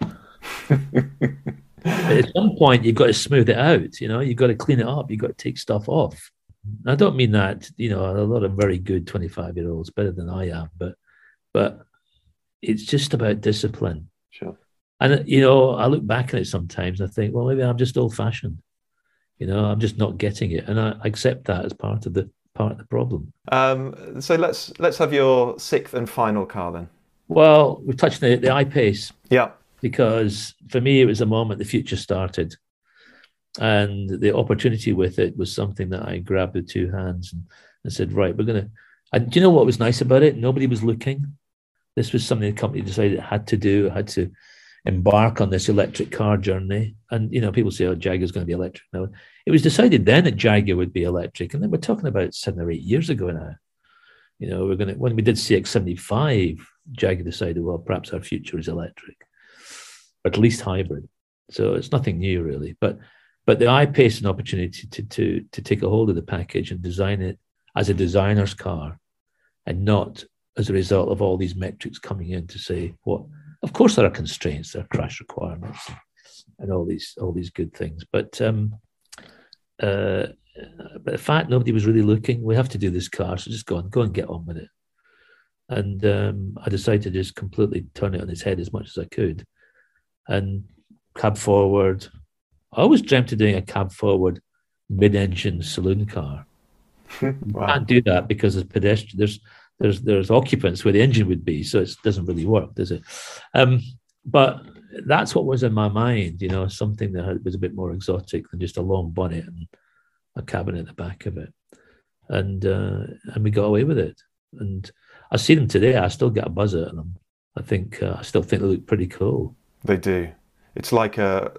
But at some point, you've got to smooth it out. You've got to clean it up. You've got to take stuff off. I don't mean that. A lot of very good 25-year-olds, better than I am, but it's just about discipline. Sure. And I look back at it sometimes and I think, well, maybe I'm just old-fashioned. I'm just not getting it, and I accept that as part of the problem. So let's have your sixth and final car then. Well, we've touched on the I-Pace. Yeah. Because for me, it was the moment the future started. And the opportunity with it was something that I grabbed with two hands and said, right, we're going to... And do you know what was nice about it? Nobody was looking. This was something the company decided it had to do. It had to embark on this electric car journey. And, people say, oh, Jaguar's going to be electric now. It was decided then that Jaguar would be electric. And then we're talking about 7 or 8 years ago now. When we did CX-75, Jaguar decided, well, perhaps our future is electric, or at least hybrid. So it's nothing new, really. But the I-Pace an opportunity to take a hold of the package and design it as a designer's car, and not as a result of all these metrics coming in to say what. Of course, there are constraints, there are crash requirements, and all these good things. But the fact nobody was really looking, we have to do this car, so just go and get on with it. And I decided to just completely turn it on its head as much as I could. And cab forward. I always dreamt of doing a cab forward mid-engine saloon car. Wow. You can't do that because there's pedestrians. There's occupants where the engine would be, so it doesn't really work, does it? But that's what was in my mind, something that was a bit more exotic than just a long bonnet and a cabin at the back of it. And we got away with it. And I see them today. I still get a buzz out of them. I still think they look pretty cool. They do. It's like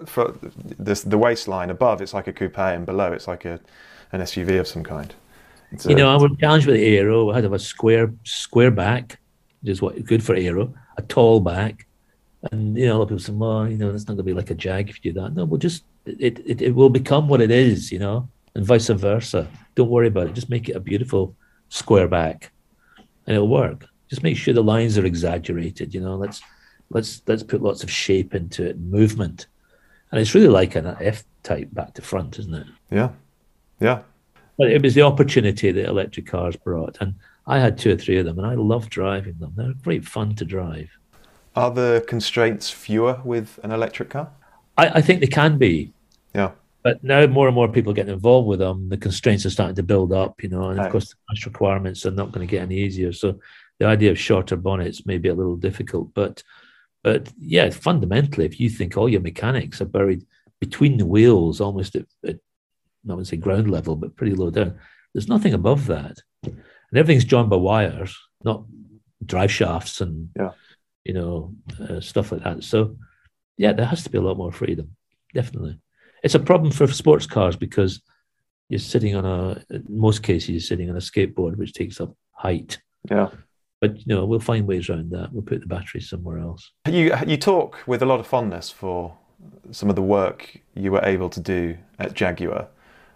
the waistline above, it's like a coupe, and below it's like an SUV of some kind. I was challenged with the aero. I had to have a square back, which is good for aero, a tall back. And, a lot of people say, well, that's not going to be like a Jag if you do that. No, we'll just, it will become what it is, and vice versa. Don't worry about it. Just make it a beautiful square back and it'll work. Just make sure the lines are exaggerated, Let's put lots of shape into it, movement. And it's really like an F-type back to front, isn't it? Yeah. Yeah. But it was the opportunity that electric cars brought. And I had 2 or 3 of them, and I love driving them. They're great fun to drive. Are the constraints fewer with an electric car? I think they can be. Yeah. But now more and more people are getting involved with them. The constraints are starting to build up, and of course the crash requirements are not going to get any easier. So the idea of shorter bonnets may be a little difficult, but yeah, fundamentally, if you think all your mechanics are buried between the wheels, almost at I wouldn't say ground level, but pretty low down, there's nothing above that, and everything's joined by wires, not drive shafts and stuff like that. So yeah, there has to be a lot more freedom. Definitely, it's a problem for sports cars because you're sitting on in most cases, you're sitting on a skateboard, which takes up height. Yeah. But we'll find ways around that. We'll put the battery somewhere else. You talk with a lot of fondness for some of the work you were able to do at Jaguar,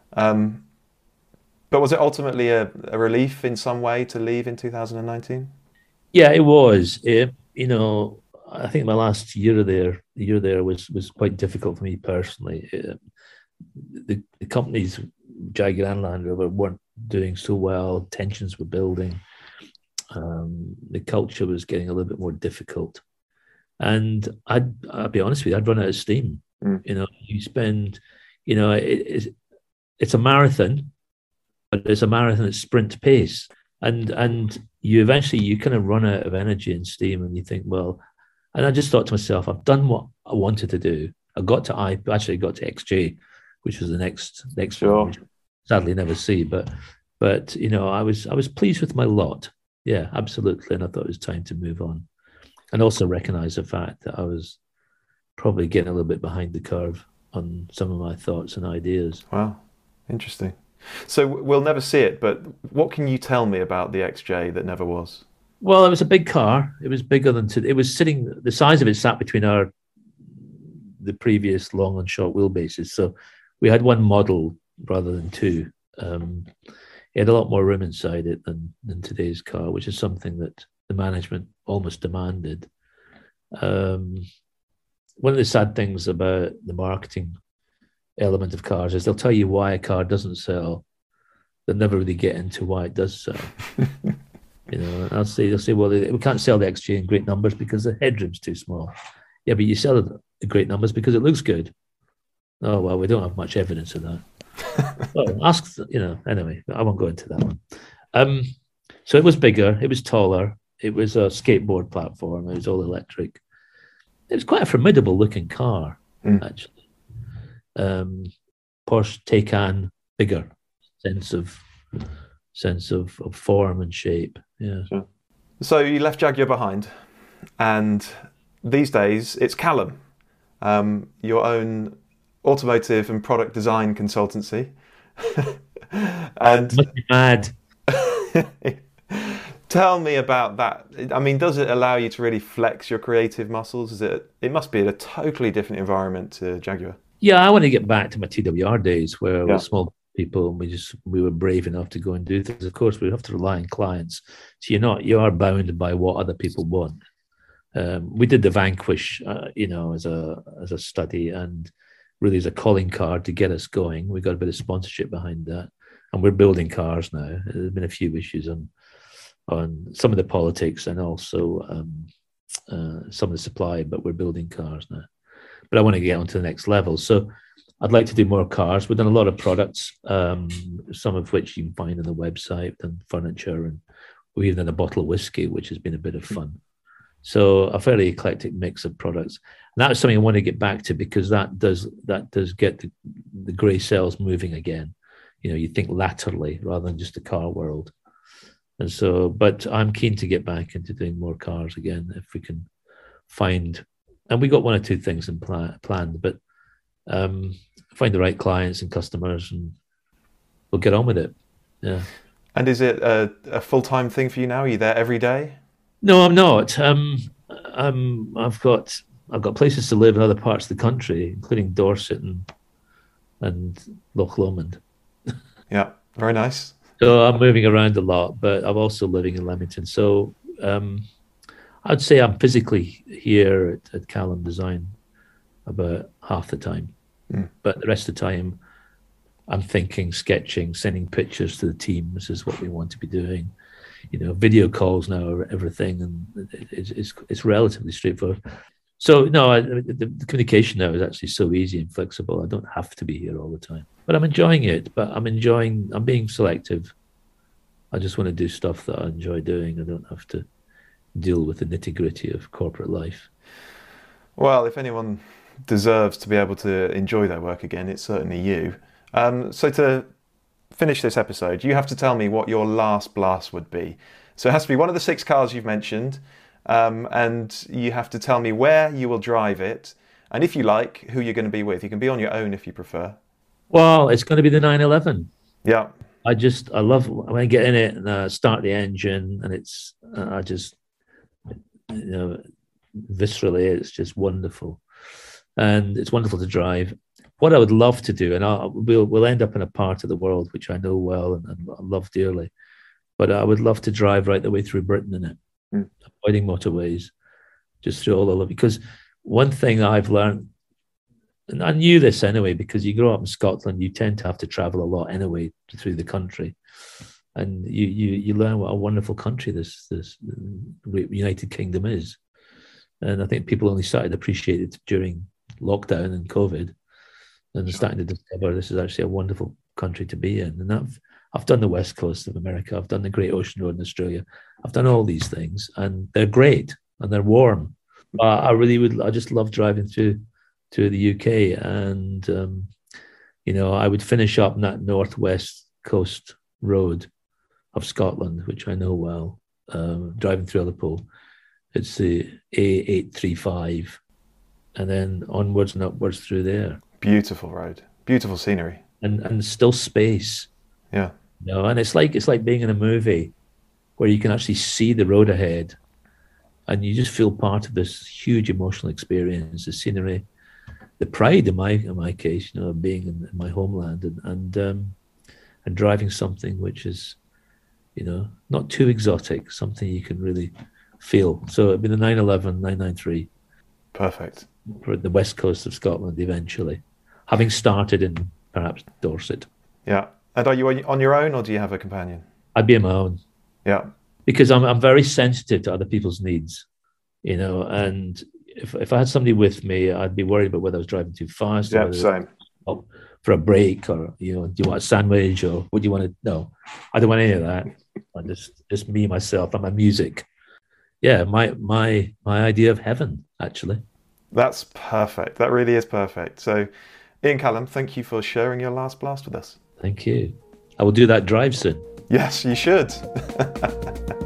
but was it ultimately a relief in some way to leave in 2019? Yeah, it was. I think my last year there was quite difficult for me personally. The companies, Jaguar and Land Rover, weren't doing so well. Tensions were building. The culture was getting a little bit more difficult, and I'll be honest with you, I'd run out of steam. You spend, it's a marathon, but it's a marathon at sprint pace, and you eventually kind of run out of energy and steam, and you think, well, and I just thought to myself, I've done what I wanted to do. I actually got to XJ, which was the next sure. one, which sadly never see, but I was pleased with my lot. Yeah, absolutely. And I thought it was time to move on. And also recognize the fact that I was probably getting a little bit behind the curve on some of my thoughts and ideas. Wow, interesting. So we'll never see it, but what can you tell me about the XJ that never was? Well, it was a big car. It was bigger than it was sitting, the size of it sat between the previous long and short wheelbases. So we had one model rather than two. It had a lot more room inside it than today's car, which is something that the management almost demanded. One of the sad things about the marketing element of cars is they'll tell you why a car doesn't sell. They'll never really get into why it does sell. They'll say, well, we can't sell the XJ in great numbers because the headroom's too small. Yeah, but you sell it in great numbers because it looks good. Oh, well, we don't have much evidence of that. Well, anyway, I won't go into that one. So it was bigger, it was taller, it was a skateboard platform, it was all electric. It was quite a formidable looking car, actually. Porsche Taycan, bigger, sense of form and shape. Yeah. Sure. So you left Jaguar behind, and these days it's Callum, your own automotive and product design consultancy. And must be mad. Tell me about that. I mean, does it allow you to really flex your creative muscles? It must be a totally different environment to Jaguar. Yeah, I want to get back to my TWR days where we're small people and we were brave enough to go and do things. Of course, we have to rely on clients. So you are bound by what other people want. We did the Vanquish, as a study and really as a calling card to get us going. We got a bit of sponsorship behind that, and we're building cars now. There's been a few issues on some of the politics and also some of the supply, but we're building cars now. But I want to get on to the next level. So I'd like to do more cars. We've done a lot of products, some of which you can find on the website, and furniture, and we even had a bottle of whiskey, which has been a bit of fun. So a fairly eclectic mix of products. And that was something I want to get back to, because that does get the grey cells moving again. You think laterally rather than just the car world. And so, but I'm keen to get back into doing more cars again if we can find, and we got one or two things in planned, but find the right clients and customers, and we'll get on with it. Yeah. And is it a full-time thing for you now? Are you there every day? No, I'm not. I've got places to live in other parts of the country, including Dorset and Loch Lomond. Yeah, very nice. So I'm moving around a lot, but I'm also living in Leamington. So I'd say I'm physically here at Callum Design about half the time. But the rest of the time, I'm thinking, sketching, sending pictures to the team. This is what we want to be doing. Video calls now are everything, and it's relatively straightforward. So no, the communication now is actually so easy and flexible. I don't have to be here all the time, but I'm enjoying it. But I'm being selective. I just want to do stuff that I enjoy doing. I don't have to deal with the nitty gritty of corporate life. Well, if anyone deserves to be able to enjoy their work again, it's certainly you. So to finish this episode, you have to tell me what your last blast would be. So it has to be one of the 6 cars you've mentioned, and you have to tell me where you will drive it, and if you like, who you're going to be with. You can be on your own if you prefer. Well, it's going to be the 911. Yeah. I love when I get in it and start the engine, and it's, I just, viscerally, it's just wonderful. And it's wonderful to drive. What I would love to do, and we'll end up in a part of the world which I know well and love dearly, but I would love to drive right the way through Britain in it, avoiding motorways, just through all of it. Because one thing I've learned, and I knew this anyway, because you grow up in Scotland, you tend to have to travel a lot anyway through the country, and you learn what a wonderful country this United Kingdom is. And I think people only started to appreciate it during lockdown and COVID, and starting to discover this is actually a wonderful country to be in. And I've done the west coast of America, I've done the Great Ocean Road in Australia, I've done all these things, and they're great and they're warm. But I just love driving through to the UK, and I would finish up in that northwest coast road of Scotland, which I know well, driving through Liverpool. It's the A835, and then onwards and upwards through there. Beautiful road, beautiful scenery, and still space. Yeah. And it's like being in a movie where you can actually see the road ahead, and you just feel part of this huge emotional experience, the scenery, the pride in my case, being in my homeland, and driving something which is, not too exotic, something you can really feel. So it'd be the 911, 993. Perfect. For the west coast of Scotland eventually, having started in perhaps Dorset. Yeah. And are you on your own, or do you have a companion? I'd be on my own. Yeah. Because I'm very sensitive to other people's needs, and if I had somebody with me, I'd be worried about whether I was driving too fast. Yeah, same. For a break, or do you want a sandwich, or what do you want to? No, I don't want any of that. I just me, myself, and my music. Yeah, my idea of heaven, actually. That's perfect. That really is perfect. So, Ian Callum, thank you for sharing your last blast with us. Thank you. I will do that drive soon. Yes, you should.